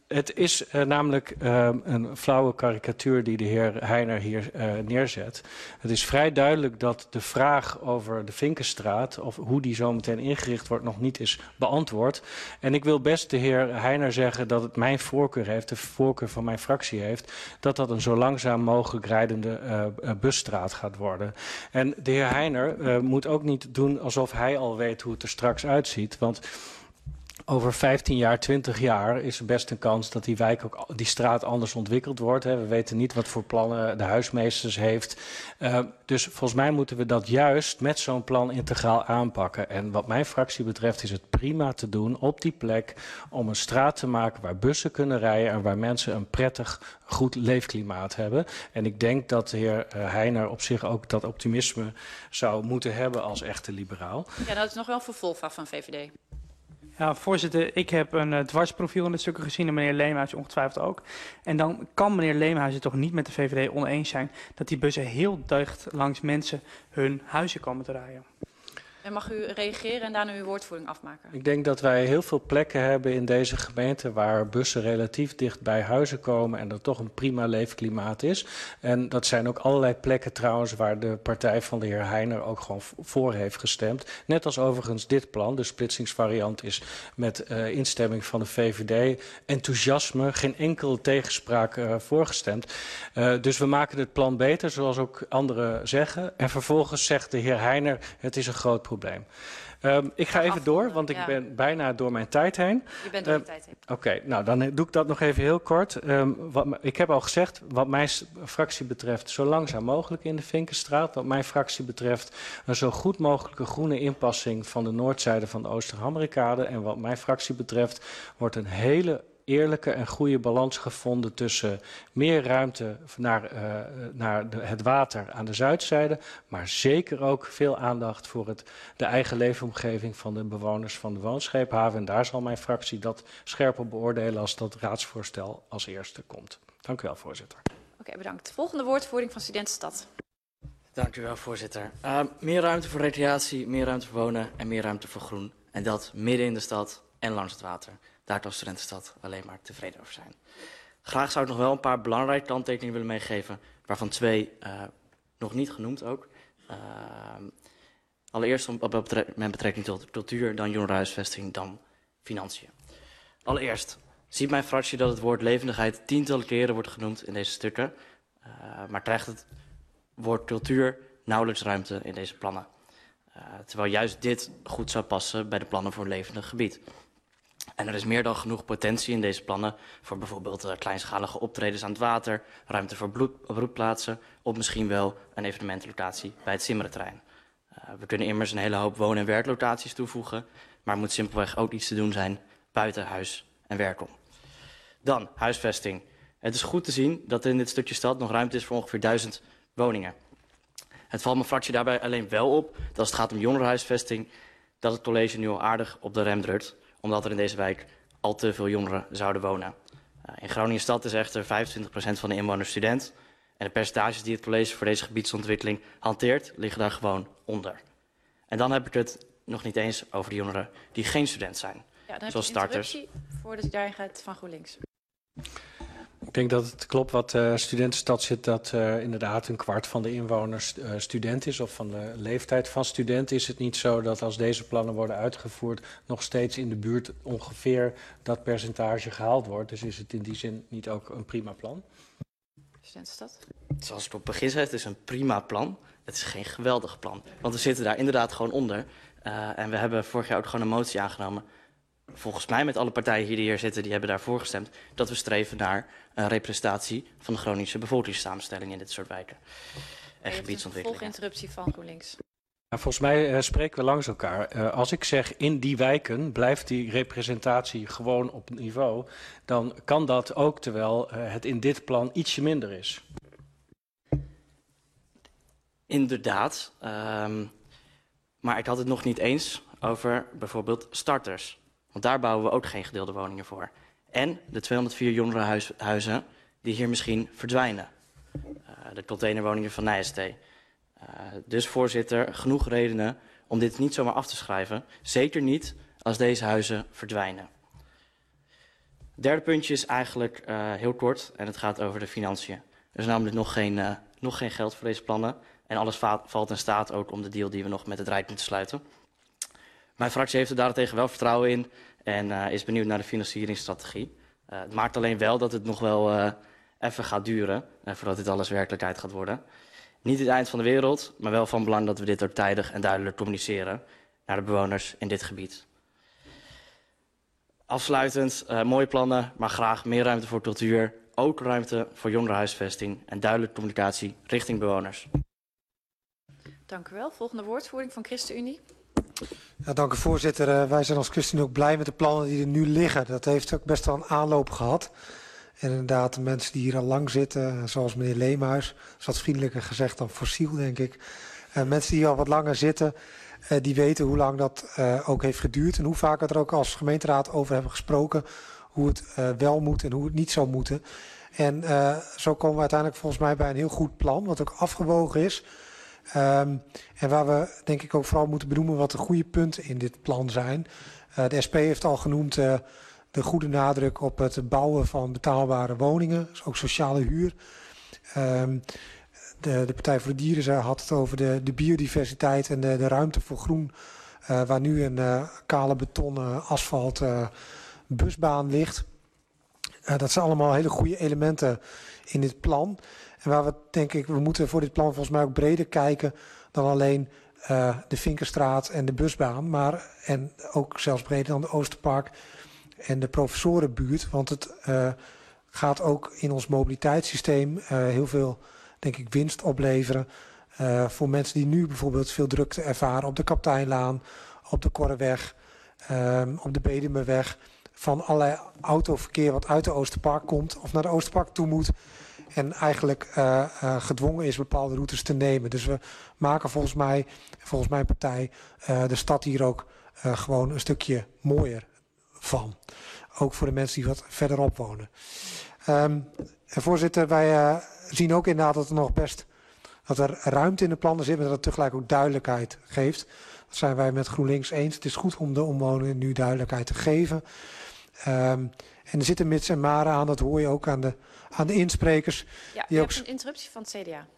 Het is uh, namelijk uh, een flauwe karikatuur die de heer Heijner hier uh, neerzet. Het is vrij duidelijk dat de vraag over de Vinkenstraat, of hoe die zo meteen ingericht wordt, nog niet is beantwoord. En ik wil best de heer Heijner zeggen dat het mijn voorkeur heeft, de voorkeur van mijn fractie heeft, dat dat een zo langzaam mogelijk rijdende uh, busstraat gaat worden. En de heer Heijner uh, moet ook niet doen alsof hij al weet hoe het er straks uitziet, want over vijftien jaar, twintig jaar is er best een kans dat die wijk ook, die straat anders ontwikkeld wordt. Hè. We weten niet wat voor plannen de huismeesters heeft. Uh, dus volgens mij moeten we dat juist met zo'n plan integraal aanpakken. En wat mijn fractie betreft is het prima te doen op die plek om een straat te maken waar bussen kunnen rijden en waar mensen een prettig, goed leefklimaat hebben. En ik denk dat de heer Heijner op zich ook dat optimisme zou moeten hebben als echte liberaal. Ja, dat is nog wel een vervolgvraag van V V D. Ja, voorzitter, ik heb een uh, dwarsprofiel in de stukken gezien en meneer Leemhuis ongetwijfeld ook. En dan kan meneer Leemhuis het toch niet met de V V D oneens zijn dat die bussen heel dicht langs mensen hun huizen komen te rijden. En mag u reageren en daarna uw woordvoering afmaken? Ik denk dat wij heel veel plekken hebben in deze gemeente waar bussen relatief dicht bij huizen komen en er toch een prima leefklimaat is. En dat zijn ook allerlei plekken trouwens waar de partij van de heer Heijner ook gewoon voor heeft gestemd. Net als overigens dit plan, de splitsingsvariant is met uh, instemming van de V V D, enthousiasme, geen enkele tegenspraak uh, voorgestemd. Uh, dus we maken het plan beter, zoals ook anderen zeggen. En vervolgens zegt de heer Heijner, het is een groot probleem. Probleem. Um, ik ga even door, want ik ja. ben bijna door mijn tijd heen. Je bent door uh, de tijd heen. Oké, okay, nou dan doe ik dat nog even heel kort. Um, wat, ik heb al gezegd, wat mijn fractie betreft, zo langzaam mogelijk in de Vinkenstraat. Wat mijn fractie betreft, een zo goed mogelijke groene inpassing van de noordzijde van de Oosterhammerikade. En wat mijn fractie betreft, wordt een hele eerlijke en goede balans gevonden tussen meer ruimte naar, uh, naar de, het water aan de zuidzijde, maar zeker ook veel aandacht voor het, de eigen leefomgeving van de bewoners van de woonscheephaven. En daar zal mijn fractie dat scherper beoordelen als dat raadsvoorstel als eerste komt. Dank u wel, voorzitter. Oké, okay, bedankt. Volgende woordvoering van Studentenstad. Dank u wel, voorzitter. Uh, meer ruimte voor recreatie, meer ruimte voor wonen en meer ruimte voor groen. En dat midden in de stad en langs het water. Daar kan Studentenstad alleen maar tevreden over zijn. Graag zou ik nog wel een paar belangrijke kanttekeningen willen meegeven, waarvan twee uh, nog niet genoemd ook. Uh, allereerst op, op betre met betrekking tot cultuur, dan jongerenhuisvesting, dan financiën. Allereerst ziet mijn fractie dat het woord levendigheid tientallen keren wordt genoemd in deze stukken, uh, maar krijgt het woord cultuur nauwelijks ruimte in deze plannen. Uh, terwijl juist dit goed zou passen bij de plannen voor een levendig gebied. En er is meer dan genoeg potentie in deze plannen voor bijvoorbeeld uh, kleinschalige optredens aan het water, ruimte voor broedplaatsen of misschien wel een evenementenlocatie bij het Simmerenterrein. Uh, we kunnen immers een hele hoop woon- en werklocaties toevoegen, maar er moet simpelweg ook iets te doen zijn buiten huis en werk om. Dan huisvesting. Het is goed te zien dat er in dit stukje stad nog ruimte is voor ongeveer duizend woningen. Het valt mijn fractie daarbij alleen wel op dat als het gaat om jongerenhuisvesting, dat het college nu al aardig op de rem drukt, omdat er in deze wijk al te veel jongeren zouden wonen. Uh, in Groningen-stad is echter vijfentwintig procent van de inwoners student. En de percentages die het college voor deze gebiedsontwikkeling hanteert, liggen daar gewoon onder. En dan heb ik het nog niet eens over de jongeren die geen student zijn. Ja, dan zoals heb je starters. Voordat je daarin gaat van GroenLinks. Ik denk dat het klopt wat uh, Studentenstad zit, dat uh, inderdaad een kwart van de inwoners uh, student is, of van de leeftijd van student. Is het niet zo dat als deze plannen worden uitgevoerd, nog steeds in de buurt ongeveer dat percentage gehaald wordt? Dus is het in die zin niet ook een prima plan? Studentenstad? Zoals ik op het begin zei, het is een prima plan. Het is geen geweldig plan, want we zitten daar inderdaad gewoon onder. Uh, en we hebben vorig jaar ook gewoon een motie aangenomen, volgens mij met alle partijen hier die hier zitten, die hebben daarvoor gestemd, dat we streven naar een representatie van de Groningse bevolkingssamenstelling in dit soort wijken en gebiedsontwikkelingen. Volginterruptie van GroenLinks. Nou, volgens mij uh, spreken we langs elkaar. Uh, als ik zeg in die wijken blijft die representatie gewoon op niveau, dan kan dat ook terwijl uh, het in dit plan ietsje minder is. Inderdaad, um, maar ik had het nog niet eens over bijvoorbeeld starters. Want daar bouwen we ook geen gedeelde woningen voor. En de tweehonderdvier jongerenhuizen die hier misschien verdwijnen. Uh, de containerwoningen van Nijestee. Uh, dus voorzitter, genoeg redenen om dit niet zomaar af te schrijven. Zeker niet als deze huizen verdwijnen. Het derde puntje is eigenlijk uh, heel kort en het gaat over de financiën. Er is namelijk nog geen, uh, nog geen geld voor deze plannen. En alles va valt in staat ook om de deal die we nog met het Rijk moeten sluiten. Mijn fractie heeft er daartegen wel vertrouwen in en uh, is benieuwd naar de financieringsstrategie. Uh, het maakt alleen wel dat het nog wel uh, even gaat duren uh, voordat dit alles werkelijkheid gaat worden. Niet het eind van de wereld, maar wel van belang dat we dit ook tijdig en duidelijk communiceren naar de bewoners in dit gebied. Afsluitend, uh, mooie plannen, maar graag meer ruimte voor cultuur. Ook ruimte voor jongerenhuisvesting en duidelijke communicatie richting bewoners. Dank u wel. Volgende woordvoering van ChristenUnie. Ja, dank u voorzitter. Uh, wij zijn als ChristenUnie ook blij met de plannen die er nu liggen. Dat heeft ook best wel een aanloop gehad. En inderdaad, de mensen die hier al lang zitten, zoals meneer Leemhuis, dat is wat vriendelijker gezegd dan fossiel, denk ik. Uh, mensen die hier al wat langer zitten, uh, die weten hoe lang dat uh, ook heeft geduurd. En hoe vaak we er ook als gemeenteraad over hebben gesproken, hoe het uh, wel moet en hoe het niet zou moeten. En uh, zo komen we uiteindelijk volgens mij bij een heel goed plan, wat ook afgewogen is. Um, en waar we denk ik ook vooral moeten benoemen wat de goede punten in dit plan zijn. Uh, de S P heeft al genoemd uh, de goede nadruk op het bouwen van betaalbare woningen, dus ook sociale huur. Um, de, de Partij voor de Dieren had het over de, de biodiversiteit en de, de ruimte voor groen, uh, waar nu een uh, kale betonnen asfalt uh, busbaan ligt. Uh, dat zijn allemaal hele goede elementen in dit plan. En waar we denk ik, we moeten voor dit plan volgens mij ook breder kijken dan alleen uh, de Vinkerstraat en de busbaan. Maar, en ook zelfs breder dan de Oosterpark en de professorenbuurt. Want het uh, gaat ook in ons mobiliteitssysteem uh, heel veel, denk ik, winst opleveren. Uh, voor mensen die nu bijvoorbeeld veel drukte ervaren op de Kapteinlaan, op de Korreweg, um, op de Bedemerweg. Van allerlei autoverkeer wat uit de Oosterpark komt of naar de Oosterpark toe moet. En eigenlijk uh, uh, gedwongen is bepaalde routes te nemen. Dus we maken volgens mij, volgens mijn partij, uh, de stad hier ook uh, gewoon een stukje mooier van. Ook voor de mensen die wat verderop wonen. Um, en voorzitter, wij uh, zien ook inderdaad dat er nog best dat er ruimte in de plannen zit, maar dat het tegelijk ook duidelijkheid geeft. Dat zijn wij met GroenLinks eens. Het is goed om de omwonenden nu duidelijkheid te geven. Um, en er zitten mits en maren aan, dat hoor je ook aan de, aan de insprekers. Ja, die je ook... hebt een interruptie van het C D A.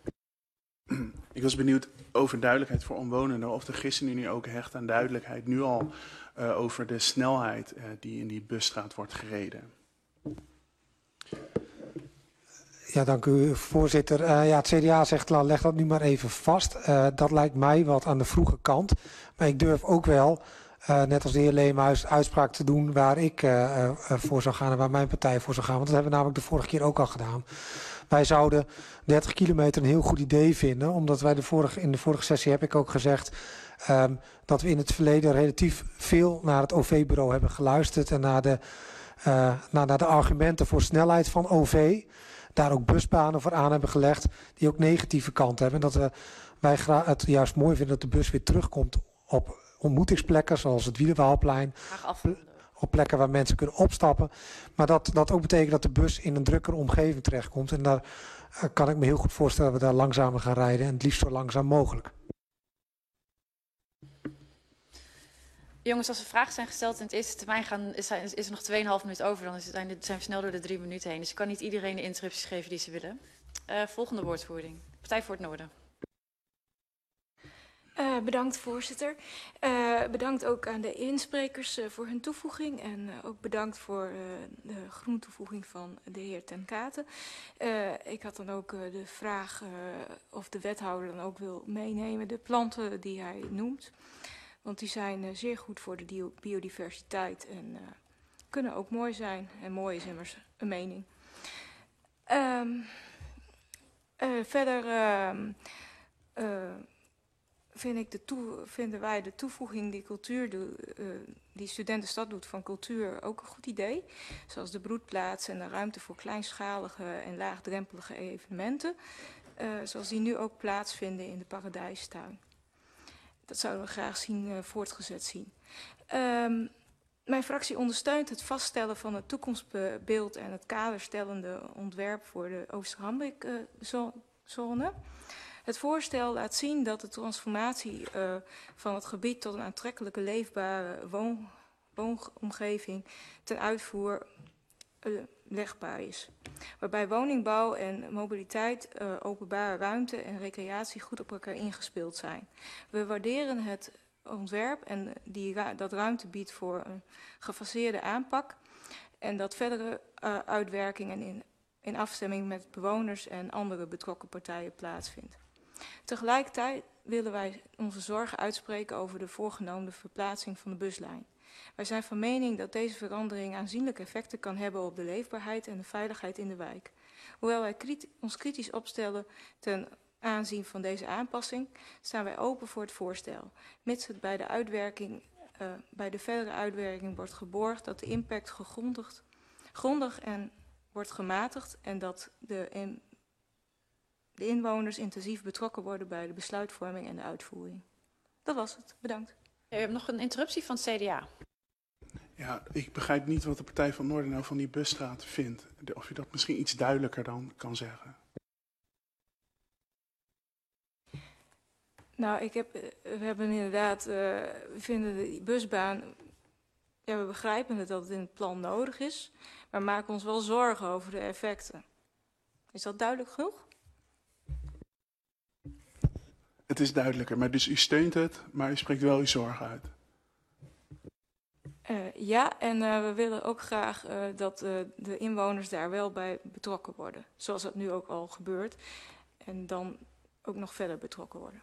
Ik was benieuwd over duidelijkheid voor omwonenden, of de ChristenUnie ook hecht aan duidelijkheid nu al uh, over de snelheid uh, die in die busstraat wordt gereden. Ja, dank u voorzitter. Uh, ja, het C D A zegt, leg dat nu maar even vast. Uh, dat lijkt mij wat aan de vroege kant. Maar ik durf ook wel, uh, net als de heer Leemhuis, uitspraak te doen waar ik uh, uh, voor zou gaan en waar mijn partij voor zou gaan. Want dat hebben we namelijk de vorige keer ook al gedaan. Wij zouden dertig kilometer een heel goed idee vinden, omdat wij de vorige, in de vorige sessie heb ik ook gezegd um, dat we in het verleden relatief veel naar het O V-bureau hebben geluisterd en naar de, uh, naar, naar de argumenten voor snelheid van O V. Daar ook busbanen voor aan hebben gelegd die ook negatieve kanten hebben. En dat we, wij graag het juist mooi vinden dat de bus weer terugkomt op ontmoetingsplekken zoals het Wielerwaalplein. Op plekken waar mensen kunnen opstappen. Maar dat, dat ook betekent dat de bus in een drukkere omgeving terechtkomt. En daar uh, kan ik me heel goed voorstellen dat we daar langzamer gaan rijden. En het liefst zo langzaam mogelijk. Jongens, als er vragen zijn gesteld in het eerste termijn gaan, is, is er nog tweeënhalf minuut over. Dan zijn, zijn we snel door de drie minuten heen. Dus ik kan niet iedereen de interrupties geven die ze willen. Uh, volgende woordvoering. Partij voor het Noorden. Uh, bedankt voorzitter. Uh, bedankt ook aan de insprekers uh, voor hun toevoeging. En uh, ook bedankt voor uh, de groene toevoeging van de heer Ten Kate. Uh, ik had dan ook uh, de vraag uh, of de wethouder dan ook wil meenemen de planten die hij noemt. Want die zijn uh, zeer goed voor de biodiversiteit en uh, kunnen ook mooi zijn. En mooi is immers een mening. Um, uh, verder uh, uh, vind ik de toe, vinden wij de toevoeging die, cultuur do, uh, die Studentenstad doet van cultuur ook een goed idee. Zoals de broedplaats en de ruimte voor kleinschalige en laagdrempelige evenementen. Uh, zoals die nu ook plaatsvinden in de Paradijstuin. Dat zouden we graag zien, uh, voortgezet zien. Um, mijn fractie ondersteunt het vaststellen van het toekomstbeeld en het kaderstellende ontwerp voor de Oosterhamrik-zone. Het voorstel laat zien dat de transformatie uh, van het gebied tot een aantrekkelijke leefbare woon, woonomgeving ten uitvoer uh, legbaar is. Waarbij woningbouw en mobiliteit, uh, openbare ruimte en recreatie goed op elkaar ingespeeld zijn. We waarderen het ontwerp en die, dat ruimte biedt voor een gefaseerde aanpak. En dat verdere uh, uitwerkingen in, in afstemming met bewoners en andere betrokken partijen plaatsvindt. Tegelijkertijd willen wij onze zorgen uitspreken over de voorgenomen verplaatsing van de buslijn. Wij zijn van mening dat deze verandering aanzienlijke effecten kan hebben op de leefbaarheid en de veiligheid in de wijk. Hoewel wij kriti- ons kritisch opstellen ten aanzien van deze aanpassing, staan wij open voor het voorstel, mits het bij de, uitwerking, uh, bij de verdere uitwerking wordt geborgd dat de impact gegrondigd, grondig en wordt gematigd en dat de, in, de inwoners intensief betrokken worden bij de besluitvorming en de uitvoering. Dat was het. Bedankt. Ja, we hebben nog een interruptie van het C D A. Ja, ik begrijp niet wat de Partij van het Noorden nou van die busstraat vindt. Of je dat misschien iets duidelijker dan kan zeggen. Nou, ik heb, we hebben inderdaad, uh, we vinden die busbaan, ja, we begrijpen het dat het in het plan nodig is, maar maken ons wel zorgen over de effecten. Is dat duidelijk genoeg? Het is duidelijker, maar dus u steunt het, maar u spreekt wel uw zorgen uit. Uh, ja, en uh, we willen ook graag uh, dat uh, de inwoners daar wel bij betrokken worden. Zoals dat nu ook al gebeurt. En dan ook nog verder betrokken worden.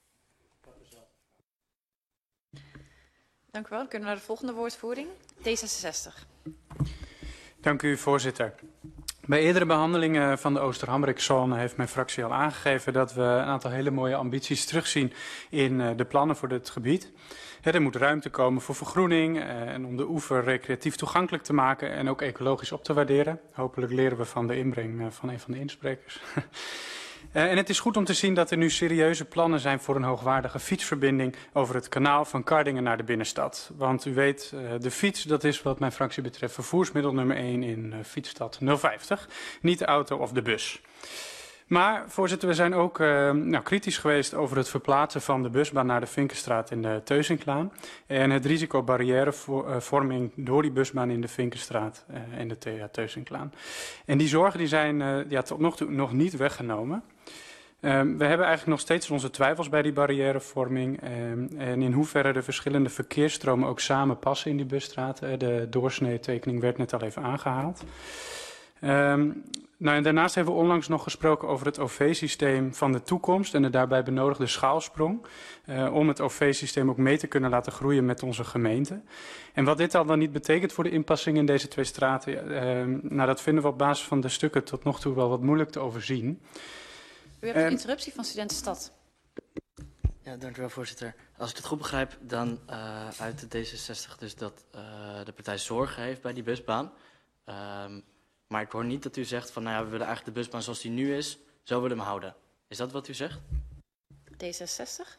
Dank u wel. Dan kunnen we naar de volgende woordvoering. D zesenzestig. Dank u, voorzitter. Bij eerdere behandelingen van de Oosterhamrikzone heeft mijn fractie al aangegeven dat we een aantal hele mooie ambities terugzien in de plannen voor dit gebied. Er moet ruimte komen voor vergroening en om de oever recreatief toegankelijk te maken en ook ecologisch op te waarderen. Hopelijk leren we van de inbreng van een van de insprekers. En het is goed om te zien dat er nu serieuze plannen zijn voor een hoogwaardige fietsverbinding over het kanaal van Kardingen naar de binnenstad. Want u weet, de fiets, dat is wat mijn fractie betreft vervoersmiddel nummer één in Fietsstad nul vijftig. Niet de auto of de bus. Maar, voorzitter, we zijn ook uh, nou, kritisch geweest over het verplaatsen van de busbaan naar de Vinkenstraat in de Teusinklaan. En het risico barrièrevorming door die busbaan in de Vinkenstraat uh, en de T H Teusinklaan. En die zorgen die zijn uh, ja, tot nog toe nog niet weggenomen. Um, we hebben eigenlijk nog steeds onze twijfels bij die barrièrevorming um, en in hoeverre de verschillende verkeersstromen ook samen passen in die busstraat. Uh, de doorsneetekening werd net al even aangehaald. Um, nou, en daarnaast hebben we onlangs nog gesproken over het O V-systeem van de toekomst en de daarbij benodigde schaalsprong. Uh, om het O V-systeem ook mee te kunnen laten groeien met onze gemeente. En wat dit al dan niet betekent voor de inpassing in deze twee straten, uh, nou, dat vinden we op basis van de stukken tot nog toe wel wat moeilijk te overzien. U hebt een interruptie van Studentenstad. Ja, dank u wel, voorzitter. Als ik het goed begrijp, dan uh, uit de D zesenzestig dus dat uh, de partij zorgen heeft bij die busbaan. Um, maar ik hoor niet dat u zegt van, nou ja, we willen eigenlijk de busbaan zoals die nu is, zo willen we hem houden. Is dat wat u zegt? D zesenzestig?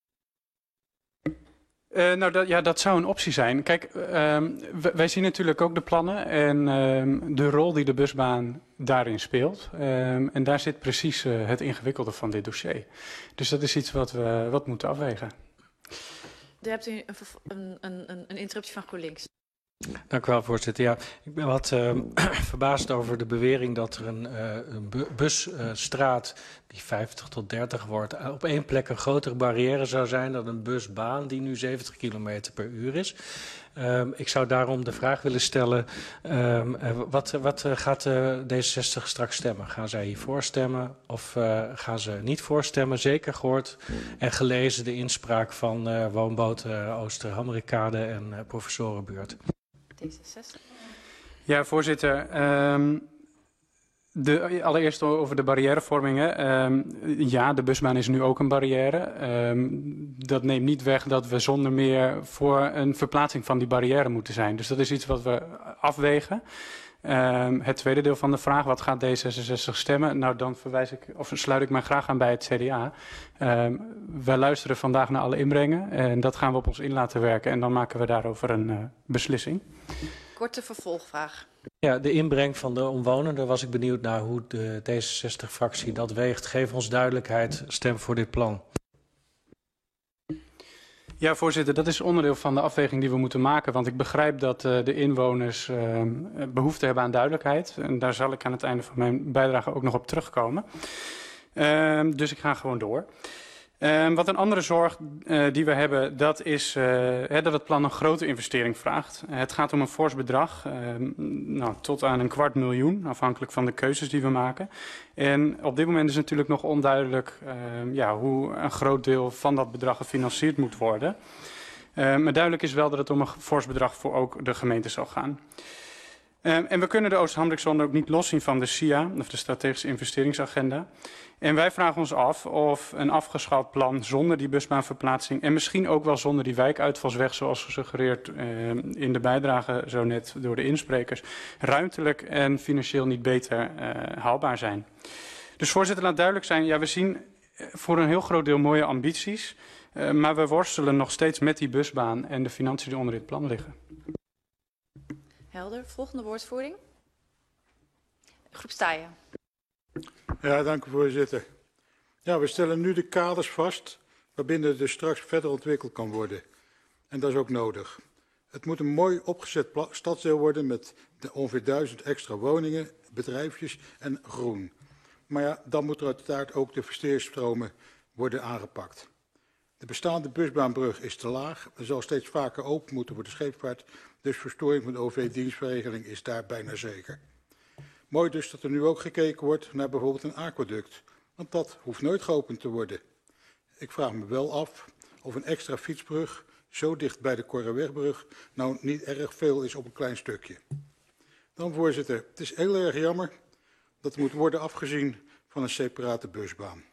Uh, nou, dat, ja, dat zou een optie zijn. Kijk, uh, wij zien natuurlijk ook de plannen en uh, de rol die de busbaan daarin speelt. Uh, en daar zit precies uh, het ingewikkelde van dit dossier. Dus dat is iets wat we wat moeten afwegen. U hebt u een, een, een, een interruptie van GroenLinks. Dank u wel, voorzitter. Ja, ik ben wat uh, verbaasd over de bewering dat er een, uh, een bu busstraat uh, die vijftig tot dertig wordt, uh, op één plek een grotere barrière zou zijn dan een busbaan die nu zeventig kilometer per uur is. Um, ik zou daarom de vraag willen stellen, um, uh, wat, wat uh, gaat uh, D zesenzestig straks stemmen? Gaan zij hiervoor stemmen of uh, gaan ze niet voorstemmen? Zeker gehoord en gelezen de inspraak van uh, Woonboot uh, Oosterhamrikade en uh, Professorenbuurt. D zesenzestig. Ja, voorzitter. Um, de, allereerst over de barrièrevorming. Hè. Um, ja, de busbaan is nu ook een barrière. Um, dat neemt niet weg dat we zonder meer voor een verplaatsing van die barrière moeten zijn. Dus dat is iets wat we afwegen. Um, het tweede deel van de vraag, wat gaat D zesenzestig stemmen? Nou, dan verwijs ik, of sluit ik mij graag aan bij het C D A. Um, wij luisteren vandaag naar alle inbrengen en dat gaan we op ons in laten werken. En dan maken we daarover een uh, beslissing. Korte vervolgvraag. Ja, de inbreng van de omwonenden was ik benieuwd naar hoe de D zesenzestig-fractie dat weegt. Geef ons duidelijkheid, stem voor dit plan. Ja, voorzitter, dat is onderdeel van de afweging die we moeten maken. Want ik begrijp dat uh, de inwoners uh, behoefte hebben aan duidelijkheid. En daar zal ik aan het einde van mijn bijdrage ook nog op terugkomen. Uh, dus ik ga gewoon door. Uh, wat een andere zorg uh, die we hebben, dat is uh, hè, dat het plan een grote investering vraagt. Uh, het gaat om een fors bedrag, uh, nou, tot aan een kwart miljoen, afhankelijk van de keuzes die we maken. En op dit moment is natuurlijk nog onduidelijk uh, ja, hoe een groot deel van dat bedrag gefinancierd moet worden. Uh, maar duidelijk is wel dat het om een fors bedrag voor ook de gemeente zal gaan. Uh, en we kunnen de Oost-Hamrikszone ook niet loszien van de S I A, of de Strategische Investeringsagenda. En wij vragen ons af of een afgeschaald plan zonder die busbaanverplaatsing en misschien ook wel zonder die wijkuitvalsweg, zoals gesuggereerd uh, in de bijdrage zo net door de insprekers, ruimtelijk en financieel niet beter uh, haalbaar zijn. Dus voorzitter, laat duidelijk zijn, ja, we zien voor een heel groot deel mooie ambities, uh, maar we worstelen nog steeds met die busbaan en de financiën die onder dit plan liggen. Helder. Volgende woordvoering. Groep Staaien. Ja, dank u voorzitter. Ja, we stellen nu de kaders vast waarbinnen het dus straks verder ontwikkeld kan worden. En dat is ook nodig. Het moet een mooi opgezet stadsdeel worden met de ongeveer duizend extra woningen, bedrijfjes en groen. Maar ja, dan moeten uiteraard ook de verkeersstromen worden aangepakt. De bestaande busbaanbrug is te laag en zal steeds vaker open moeten voor de scheepvaart. Dus verstoring van de O V-dienstverregeling is daar bijna zeker. Mooi dus dat er nu ook gekeken wordt naar bijvoorbeeld een aquaduct. Want dat hoeft nooit geopend te worden. Ik vraag me wel af of een extra fietsbrug zo dicht bij de Korrewegbrug nou niet erg veel is op een klein stukje. Dan voorzitter, het is heel erg jammer dat er moet worden afgezien van een separate busbaan.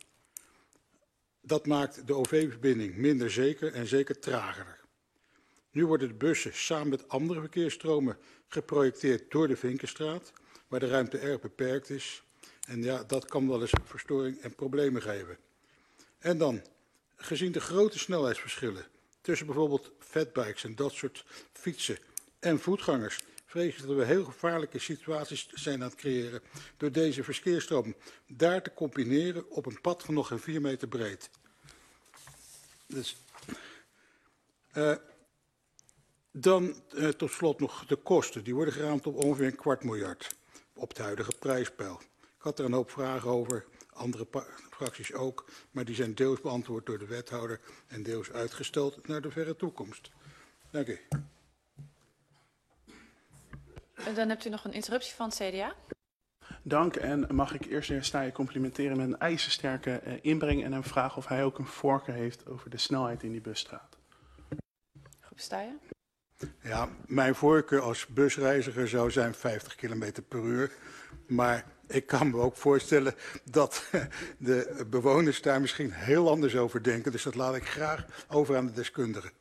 Dat maakt de O V-verbinding minder zeker en zeker trager. Nu worden de bussen samen met andere verkeersstromen geprojecteerd door de Vinkenstraat, waar de ruimte erg beperkt is. En ja, dat kan wel eens verstoring en problemen geven. En dan, gezien de grote snelheidsverschillen tussen bijvoorbeeld fatbikes en dat soort fietsen en voetgangers, vrees ik dat we heel gevaarlijke situaties zijn aan het creëren door deze verkeersstroom daar te combineren op een pad van nog geen vier meter breed. Dus, uh, dan uh, tot slot nog de kosten. Die worden geraamd op ongeveer een kwart miljard op de huidige prijspeil. Ik had er een hoop vragen over, andere fracties ook, maar die zijn deels beantwoord door de wethouder en deels uitgesteld naar de verre toekomst. Dank u. En dan hebt u nog een interruptie van het C D A. Dank en mag ik eerst de heer Staaien complimenteren met een ijzersterke uh, inbreng en hem vragen of hij ook een voorkeur heeft over de snelheid in die busstraat. Groep Staaien. Ja, mijn voorkeur als busreiziger zou zijn vijftig kilometer per uur. Maar ik kan me ook voorstellen dat de bewoners daar misschien heel anders over denken. Dus dat laat ik graag over aan de deskundigen.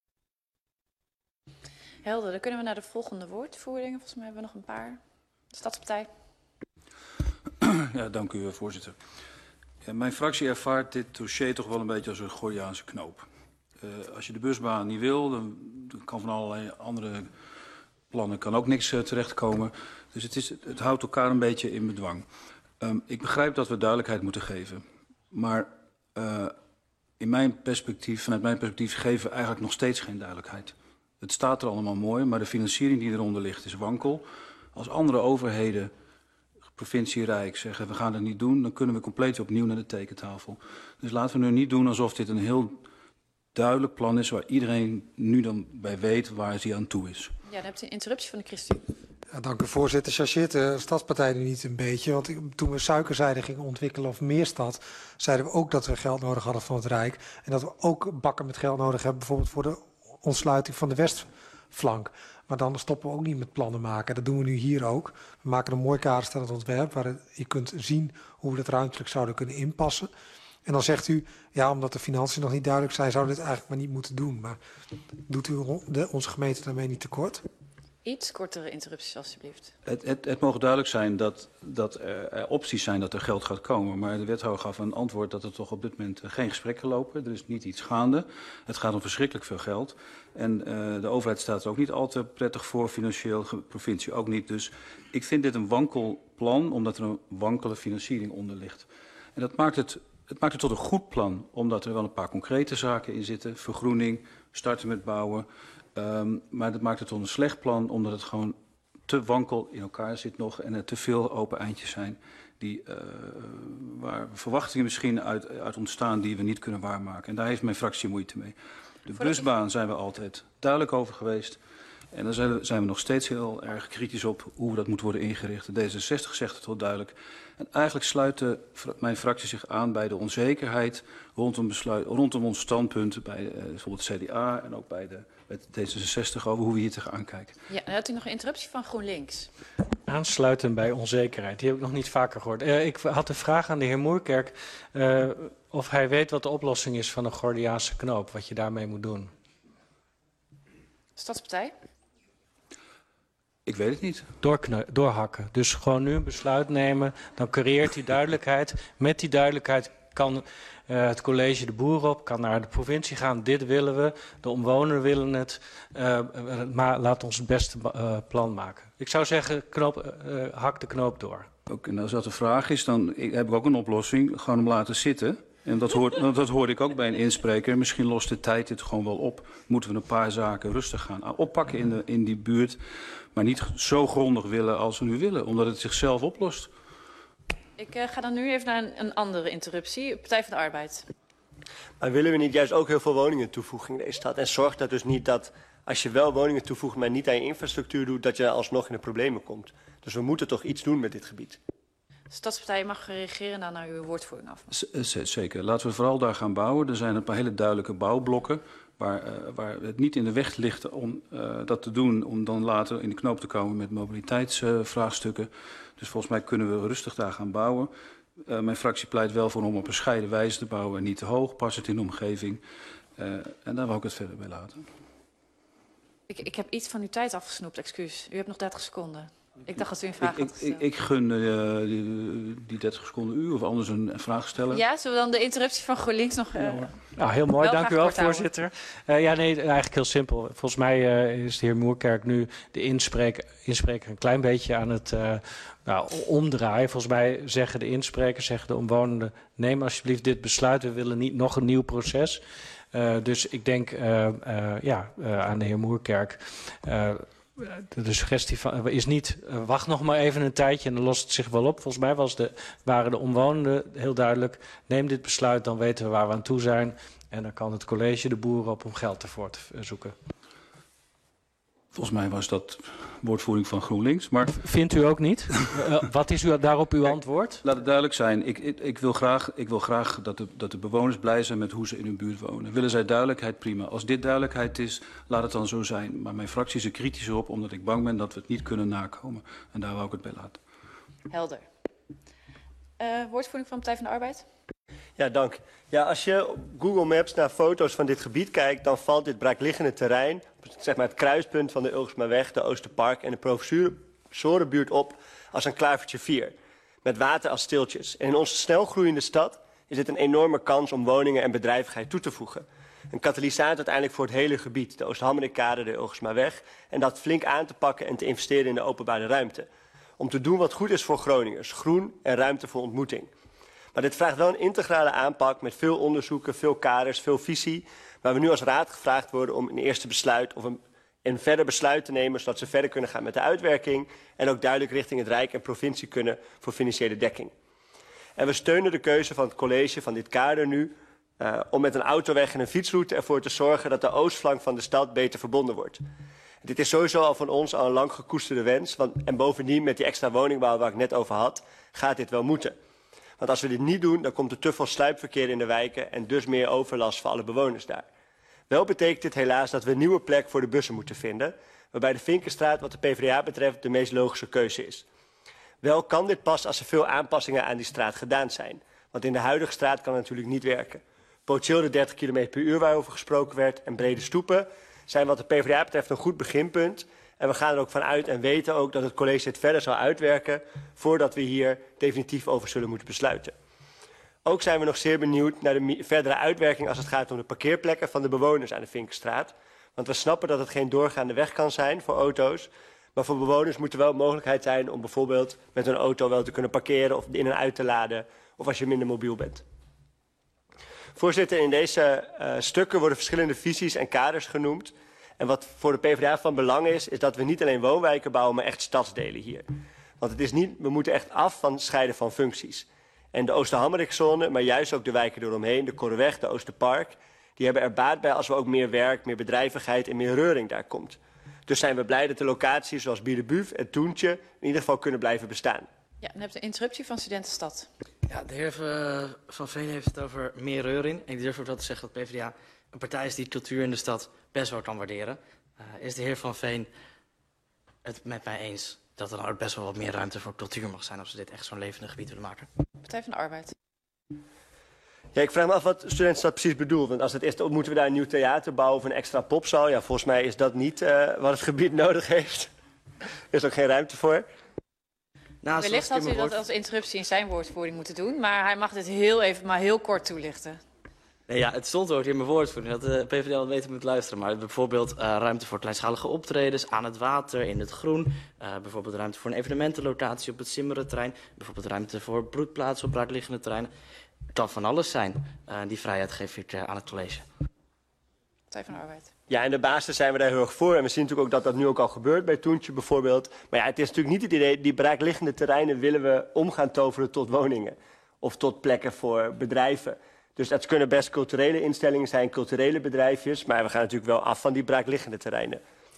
Helder, dan kunnen we naar de volgende woordvoeringen. Volgens mij hebben we nog een paar. De Stadspartij. Ja, dank u, voorzitter. Ja, mijn fractie ervaart dit dossier toch wel een beetje als een Gordiaanse knoop. Uh, als je de busbaan niet wil, dan, dan kan van allerlei andere plannen kan ook niks uh, terechtkomen. Dus het, is, het houdt elkaar een beetje in bedwang. Um, ik begrijp dat we duidelijkheid moeten geven. Maar uh, in mijn perspectief, vanuit mijn perspectief geven we eigenlijk nog steeds geen duidelijkheid. Het staat er allemaal mooi, maar de financiering die eronder ligt is wankel. Als andere overheden, provincie, Rijk, zeggen we gaan het niet doen, dan kunnen we compleet opnieuw naar de tekentafel. Dus laten we nu niet doen alsof dit een heel duidelijk plan is waar iedereen nu dan bij weet waar hij aan toe is. Ja, dan hebt u een interruptie van de ChristenUnie. Ja, dank u voorzitter. Chargeert de Stadspartij nu niet een beetje? Want ik, toen we suikerzijde gingen ontwikkelen of Meerstad, zeiden we ook dat we geld nodig hadden van het Rijk. En dat we ook bakken met geld nodig hebben, bijvoorbeeld voor de ontsluiting van de westflank. Maar dan stoppen we ook niet met plannen maken. Dat doen we nu hier ook. We maken een mooi kaderstellend ontwerp waar je kunt zien hoe we dat ruimtelijk zouden kunnen inpassen. En dan zegt u, ja, omdat de financiën nog niet duidelijk zijn, zouden we dit eigenlijk maar niet moeten doen. Maar doet u de, onze gemeente daarmee niet tekort? Iets kortere interrupties, alstublieft. Het, het, het mogen duidelijk zijn dat, dat er opties zijn dat er geld gaat komen. Maar de wethouder gaf een antwoord dat er toch op dit moment geen gesprekken lopen. Er is niet iets gaande. Het gaat om verschrikkelijk veel geld. En uh, de overheid staat er ook niet al te prettig voor, financieel, de provincie ook niet. Dus ik vind dit een wankel plan, omdat er een wankele financiering onder ligt. En dat maakt het, het maakt het tot een goed plan, omdat er wel een paar concrete zaken in zitten. Vergroening, starten met bouwen. Um, maar dat maakt het tot een slecht plan, omdat het gewoon te wankel in elkaar zit nog en er te veel open eindjes zijn die, uh, waar verwachtingen misschien uit, uit ontstaan die we niet kunnen waarmaken. En daar heeft mijn fractie moeite mee. De busbaan zijn we altijd duidelijk over geweest. En daar zijn we nog steeds heel erg kritisch op hoe dat moet worden ingericht. D zesenzestig zegt het wel duidelijk. En eigenlijk sluit de, mijn fractie zich aan bij de onzekerheid rondom, besluit, rondom ons standpunt bij uh, bijvoorbeeld het C D A en ook bij, de, bij de D zesenzestig over hoe we hier tegenaan kijken. Ja, dan had u nog een interruptie van GroenLinks. Aansluiten bij onzekerheid, die heb ik nog niet vaker gehoord. Uh, ik had een vraag aan de heer Moerkerk uh, of hij weet wat de oplossing is van een Gordiaanse knoop, wat je daarmee moet doen. Stadspartij? Ik weet het niet. Doorkne- doorhakken. Dus gewoon nu een besluit nemen. Dan creëert die duidelijkheid. Met die duidelijkheid kan uh, het college de boer op. Kan naar de provincie gaan. Dit willen we. De omwonenden willen het. Uh, maar laat ons het beste uh, plan maken. Ik zou zeggen, knoop, uh, hak de knoop door. Ook, en als dat de vraag is, dan heb ik ook een oplossing. Gewoon hem laten zitten. En dat, hoort, dat hoorde ik ook bij een inspreker. Misschien lost de tijd dit gewoon wel op. Moeten we een paar zaken rustig gaan oppakken in, de, in die buurt. Maar niet zo grondig willen als we nu willen. Omdat het zichzelf oplost. Ik uh, ga dan nu even naar een, een andere interruptie. Partij van de Arbeid. Maar willen we niet juist ook heel veel woningen toevoegen in deze stad? En zorgt dat dus niet dat als je wel woningen toevoegt, maar niet aan je infrastructuur doet, dat je alsnog in de problemen komt. Dus we moeten toch iets doen met dit gebied. De Stadspartij mag reageren dan naar uw woordvoering af. Z- zeker. Laten we vooral daar gaan bouwen. Er zijn een paar hele duidelijke bouwblokken waar, uh, waar het niet in de weg ligt om uh, dat te doen, om dan later in de knoop te komen met mobiliteitsvraagstukken. Uh, dus volgens mij kunnen we rustig daar gaan bouwen. Uh, mijn fractie pleit wel voor om op een bescheiden wijze te bouwen en niet te hoog, passend in de omgeving. Uh, en daar wil ik het verder bij laten. Ik, ik heb iets van uw tijd afgesnoept, excuus. U hebt nog dertig seconden. Ik dacht dat u een vraag ik, had ik, gesteld. ik, ik gun uh, die, die dertig seconden u of anders een, een vraag stellen. Ja, zullen we dan de interruptie van GroenLinks nog... Uh, ja, nou, heel mooi, dank u wel, voorzitter. Uh, ja, nee, eigenlijk heel simpel. Volgens mij uh, is de heer Moerkerk nu de inspreker, inspreker een klein beetje aan het uh, nou, omdraaien. Volgens mij zeggen de insprekers, zeggen de omwonenden, neem alsjeblieft dit besluit. We willen niet nog een nieuw proces. Uh, dus ik denk uh, uh, ja, uh, aan de heer Moerkerk... Uh, De suggestie van, is niet, uh, wacht nog maar even een tijdje en dan lost het zich wel op. Volgens mij was de, waren de omwonenden heel duidelijk, neem dit besluit, dan weten we waar we aan toe zijn. En dan kan het college de boeren op om geld ervoor te zoeken. Volgens mij was dat woordvoering van GroenLinks. Maar vindt u ook niet? uh, wat is u, daarop uw antwoord? Laat het duidelijk zijn. Ik, ik, ik wil graag, ik wil graag dat, de, dat de bewoners blij zijn met hoe ze in hun buurt wonen. Willen zij duidelijkheid, prima. Als dit duidelijkheid is, laat het dan zo zijn. Maar mijn fractie is er kritisch op, omdat ik bang ben dat we het niet kunnen nakomen. En daar wou ik het bij laten. Helder. Uh, woordvoering van de Partij van de Arbeid? Ja, dank. Ja, als je op Google Maps naar foto's van dit gebied kijkt, dan valt dit braakliggende terrein, zeg maar het kruispunt van de Ulgersmaweg, de Oosterpark en de Professorenbuurt op als een klavertje vier. Met water als stiltjes. En in onze snelgroeiende stad is dit een enorme kans om woningen en bedrijvigheid toe te voegen. Een katalysator uiteindelijk voor het hele gebied, de Oosterhammerikade, de Ulgersmaweg, en dat flink aan te pakken en te investeren in de openbare ruimte. Om te doen wat goed is voor Groningers, groen en ruimte voor ontmoeting. Maar dit vraagt wel een integrale aanpak met veel onderzoeken, veel kaders, veel visie. Waar we nu als raad gevraagd worden om een eerste besluit of een, een verder besluit te nemen, zodat ze verder kunnen gaan met de uitwerking. En ook duidelijk richting het Rijk en provincie kunnen voor financiële dekking. En we steunen de keuze van het college van dit kader nu uh, om met een autoweg en een fietsroute ervoor te zorgen dat de oostflank van de stad beter verbonden wordt. Dit is sowieso al van ons al een lang gekoesterde wens. Want, en bovendien met die extra woningbouw waar ik net over had, gaat dit wel moeten. Want als we dit niet doen, dan komt er te veel sluipverkeer in de wijken en dus meer overlast voor alle bewoners daar. Wel betekent dit helaas dat we een nieuwe plek voor de bussen moeten vinden, waarbij de Vinkenstraat wat de PvdA betreft de meest logische keuze is. Wel kan dit pas als er veel aanpassingen aan die straat gedaan zijn. Want in de huidige straat kan het natuurlijk niet werken. Potentieel de dertig kilometer per uur waarover gesproken werd en brede stoepen zijn wat de PvdA betreft een goed beginpunt. En we gaan er ook van uit en weten ook dat het college het verder zal uitwerken voordat we hier definitief over zullen moeten besluiten. Ook zijn we nog zeer benieuwd naar de verdere uitwerking als het gaat om de parkeerplekken van de bewoners aan de Vinkenstraat. Want we snappen dat het geen doorgaande weg kan zijn voor auto's. Maar voor bewoners moet er wel een mogelijkheid zijn om bijvoorbeeld met een auto wel te kunnen parkeren of in en uit te laden. Of als je minder mobiel bent. Voorzitter, in deze uh, stukken worden verschillende visies en kaders genoemd. En wat voor de PvdA van belang is, is dat we niet alleen woonwijken bouwen, maar echt stadsdelen hier. Want het is niet, we moeten echt af van scheiden van functies. En de Oosterhammerikzone, maar juist ook de wijken eromheen, de Korreweg, de Oosterpark, die hebben er baat bij als we ook meer werk, meer bedrijvigheid en meer reuring daar komt. Dus zijn we blij dat de locaties zoals Biederbuuf en Toentje in ieder geval kunnen blijven bestaan. Ja, dan hebt u een interruptie van Studentenstad. Ja, de heer uh, Van Veen heeft het over meer reuring. En ik durf ook wel te zeggen dat PvdA een partij is die cultuur in de stad best wel kan waarderen. Uh, is de heer Van Veen het met mij eens dat er nou best wel wat meer ruimte voor cultuur mag zijn als we dit echt zo'n levendig gebied willen maken? Partij van de Arbeid. Ja, ik vraag me af wat Studentenstad precies bedoelt. Want als het is, moeten we daar een nieuw theater bouwen of een extra popzaal? Ja, volgens mij is dat niet uh, wat het gebied nodig heeft. Er is ook geen ruimte voor. Nou, wellicht had u dat als interruptie in zijn woordvoering moeten doen, maar hij mag dit heel even maar heel kort toelichten. Nee, ja, het stond ook in mijn woordvoering dat de PvdA wel weten moet luisteren. Maar bijvoorbeeld uh, ruimte voor kleinschalige optredens aan het water, in het groen. Uh, bijvoorbeeld ruimte voor een evenementenlocatie op het Simmerenterrein. Bijvoorbeeld ruimte voor broedplaatsen op braakliggende terreinen. Het kan van alles zijn. Uh, die vrijheid geef ik uh, aan het college. Partij van de Arbeid. Ja, in de basis zijn we daar heel erg voor. En we zien natuurlijk ook dat dat nu ook al gebeurt bij Toentje bijvoorbeeld. Maar ja, het is natuurlijk niet het idee, die braakliggende terreinen willen we om gaan toveren tot woningen. Of tot plekken voor bedrijven. Dus dat kunnen best culturele instellingen zijn, culturele bedrijfjes. Maar we gaan natuurlijk wel af van die braakliggende terreinen.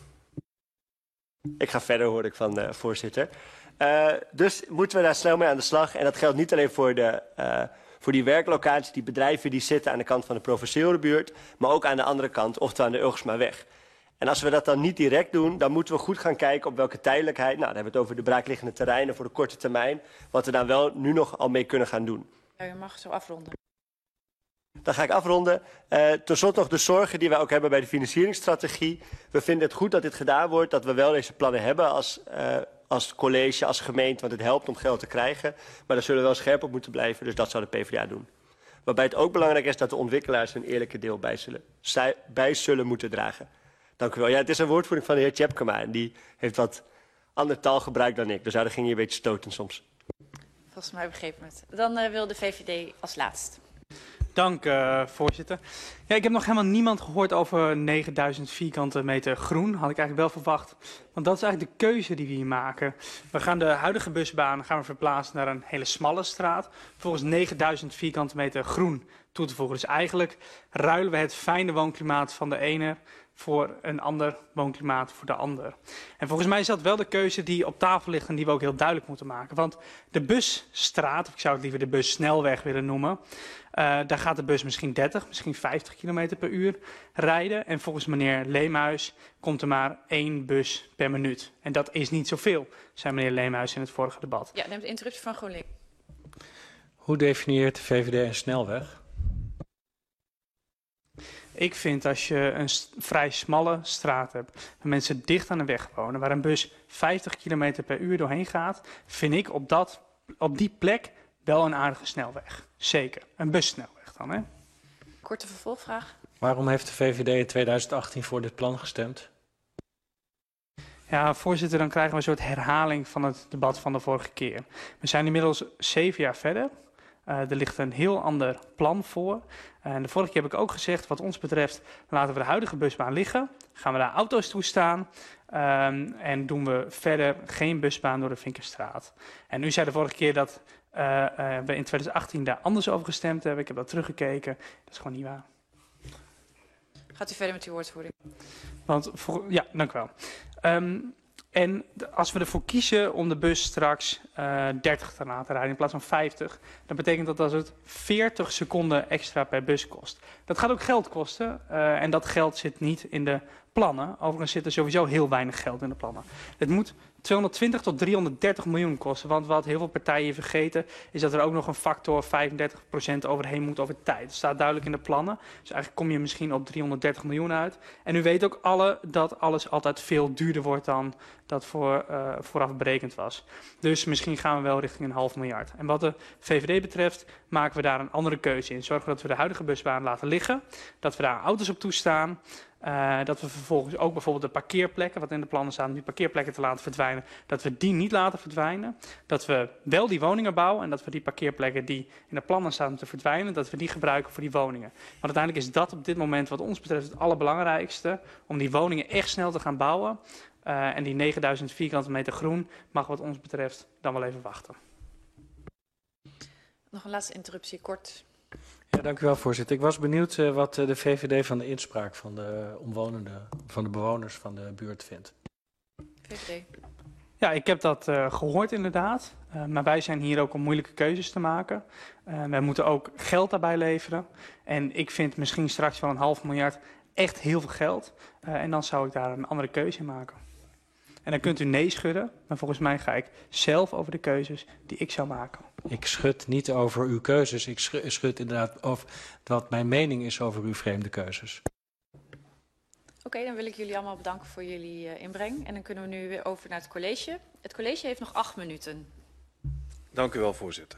Ik ga verder, hoor ik van de voorzitter. Uh, dus moeten we daar snel mee aan de slag. En dat geldt niet alleen voor, de, uh, voor die werklocaties, die bedrijven die zitten aan de kant van de professionele buurt. Maar ook aan de andere kant, oftewel aan de Ulgersmaweg. En als we dat dan niet direct doen, dan moeten we goed gaan kijken op welke tijdelijkheid. Nou, dan hebben we het over de braakliggende terreinen voor de korte termijn. Wat we daar wel nu nog al mee kunnen gaan doen. Ja, u mag zo afronden. Dan ga ik afronden. Uh, Ten slotte nog de zorgen die wij ook hebben bij de financieringsstrategie. We vinden het goed dat dit gedaan wordt, dat we wel deze plannen hebben als, uh, als college, als gemeente, want het helpt om geld te krijgen. Maar daar zullen we wel scherp op moeten blijven, dus dat zou de PvdA doen. Waarbij het ook belangrijk is dat de ontwikkelaars een eerlijke deel bij zullen, bij zullen moeten dragen. Dank u wel. Ja, het is een woordvoering van de heer Tjepkema en die heeft wat ander taalgebruik dan ik. Dus daar ging je een beetje stoten soms. Volgens mij begrepen we het. Dan uh, wil de V V D als laatst. Dank, uh, voorzitter. Ja, ik heb nog helemaal niemand gehoord over negenduizend vierkante meter groen. Had ik eigenlijk wel verwacht. Want dat is eigenlijk de keuze die we hier maken. We gaan de huidige busbaan gaan we verplaatsen naar een hele smalle straat. Volgens negenduizend vierkante meter groen toe te voegen. Dus eigenlijk ruilen we het fijne woonklimaat van de ene voor een ander woonklimaat voor de ander. En volgens mij is dat wel de keuze die op tafel ligt en die we ook heel duidelijk moeten maken. Want de busstraat, of ik zou het liever de bussnelweg willen noemen, uh, daar gaat de bus misschien dertig, misschien vijftig kilometer per uur rijden. En volgens meneer Leemhuis komt er maar één bus per minuut. En dat is niet zoveel, zei meneer Leemhuis in het vorige debat. Ja, neemt de interruptie van GroenLinks. Hoe definieert de V V D een snelweg? Ik vind als je een vrij smalle straat hebt, waar mensen dicht aan de weg wonen, waar een bus vijftig kilometer per uur doorheen gaat, vind ik op, dat, op die plek wel een aardige snelweg. Zeker, een bussnelweg dan, hè? Korte vervolgvraag. Waarom heeft de V V D in tweeduizend achttien voor dit plan gestemd? Ja, voorzitter, dan krijgen we een soort herhaling van het debat van de vorige keer. We zijn inmiddels zeven jaar verder. Uh, er ligt een heel ander plan voor. En de vorige keer heb ik ook gezegd, wat ons betreft, laten we de huidige busbaan liggen. Gaan we daar auto's toestaan. Um, en doen we verder geen busbaan door de Vinkerstraat. En u zei de vorige keer dat uh, uh, we in tweeduizend achttien daar anders over gestemd hebben. Ik heb dat teruggekeken. Dat is gewoon niet waar. Gaat u verder met uw woordvoering? Want voor, ja, dank u wel. Um, En als we ervoor kiezen om de bus straks uh, dertig te laten rijden in plaats van vijftig, dan betekent dat dat het veertig seconden extra per bus kost. Dat gaat ook geld kosten uh, en dat geld zit niet in de plannen. Overigens zit er sowieso heel weinig geld in de plannen. Het moet tweehonderdtwintig tot driehonderddertig miljoen kosten, want wat heel veel partijen vergeten is dat er ook nog een factor vijfendertig procent overheen moet over tijd. Dat staat duidelijk in de plannen, dus eigenlijk kom je misschien op driehonderddertig miljoen uit. En u weet ook alle dat alles altijd veel duurder wordt dan dat voor, uh, vooraf berekend was. Dus misschien gaan we wel richting een half miljard. En wat de V V D betreft maken we daar een andere keuze in. Zorgen dat we de huidige busbaan laten liggen, dat we daar auto's op toestaan. Uh, dat we vervolgens ook bijvoorbeeld de parkeerplekken, wat in de plannen staan, die parkeerplekken te laten verdwijnen, dat we die niet laten verdwijnen. Dat we wel die woningen bouwen en dat we die parkeerplekken die in de plannen staan te verdwijnen, dat we die gebruiken voor die woningen. Want uiteindelijk is dat op dit moment wat ons betreft het allerbelangrijkste, om die woningen echt snel te gaan bouwen. Uh, en die negenduizend vierkante meter groen mag wat ons betreft dan wel even wachten. Nog een laatste interruptie, kort. Ja, dank u wel, voorzitter. Ik was benieuwd uh, wat uh, de V V D van de inspraak van de omwonenden, van de bewoners van de buurt vindt. V V D. Ja, ik heb dat uh, gehoord inderdaad. Uh, maar wij zijn hier ook om moeilijke keuzes te maken. Uh, wij moeten ook geld daarbij leveren. En ik vind misschien straks wel een half miljard echt heel veel geld. Uh, en dan zou ik daar een andere keuze in maken. En dan kunt u nee schudden, maar volgens mij ga ik zelf over de keuzes die ik zou maken. Ik schud niet over uw keuzes, ik schud, schud inderdaad over wat mijn mening is over uw vreemde keuzes. Oké, okay, dan wil ik jullie allemaal bedanken voor jullie uh, inbreng. En dan kunnen we nu weer over naar het college. Het college heeft nog acht minuten. Dank u wel, voorzitter.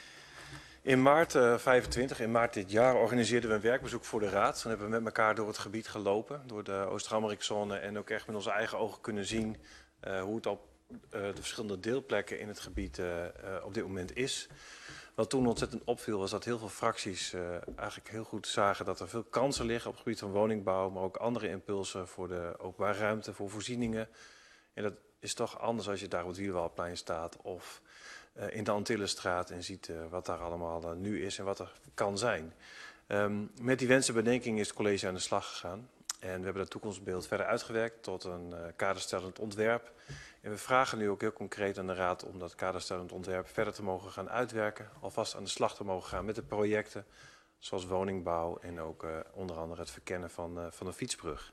In maart uh, vijfentwintig, in maart dit jaar, organiseerden we een werkbezoek voor de Raad. Dan hebben we met elkaar door het gebied gelopen, door de Oost-Hammerikzone en ook echt met onze eigen ogen kunnen zien uh, hoe het op uh, de verschillende deelplekken in het gebied uh, uh, op dit moment is. Wat toen ontzettend opviel was dat heel veel fracties uh, eigenlijk heel goed zagen dat er veel kansen liggen op het gebied van woningbouw, maar ook andere impulsen voor de openbare ruimte, voor voorzieningen. En dat is toch anders als je daar op het Wierwaldplein staat of uh, in de Antillenstraat en ziet uh, wat daar allemaal uh, nu is en wat er kan zijn. Um, met die wensenbedenking is het college aan de slag gegaan. En we hebben het toekomstbeeld verder uitgewerkt tot een uh, kaderstellend ontwerp. En we vragen nu ook heel concreet aan de Raad om dat kaderstellend ontwerp verder te mogen gaan uitwerken. Alvast aan de slag te mogen gaan met de projecten zoals woningbouw en ook uh, onder andere het verkennen van, uh, van een fietsbrug.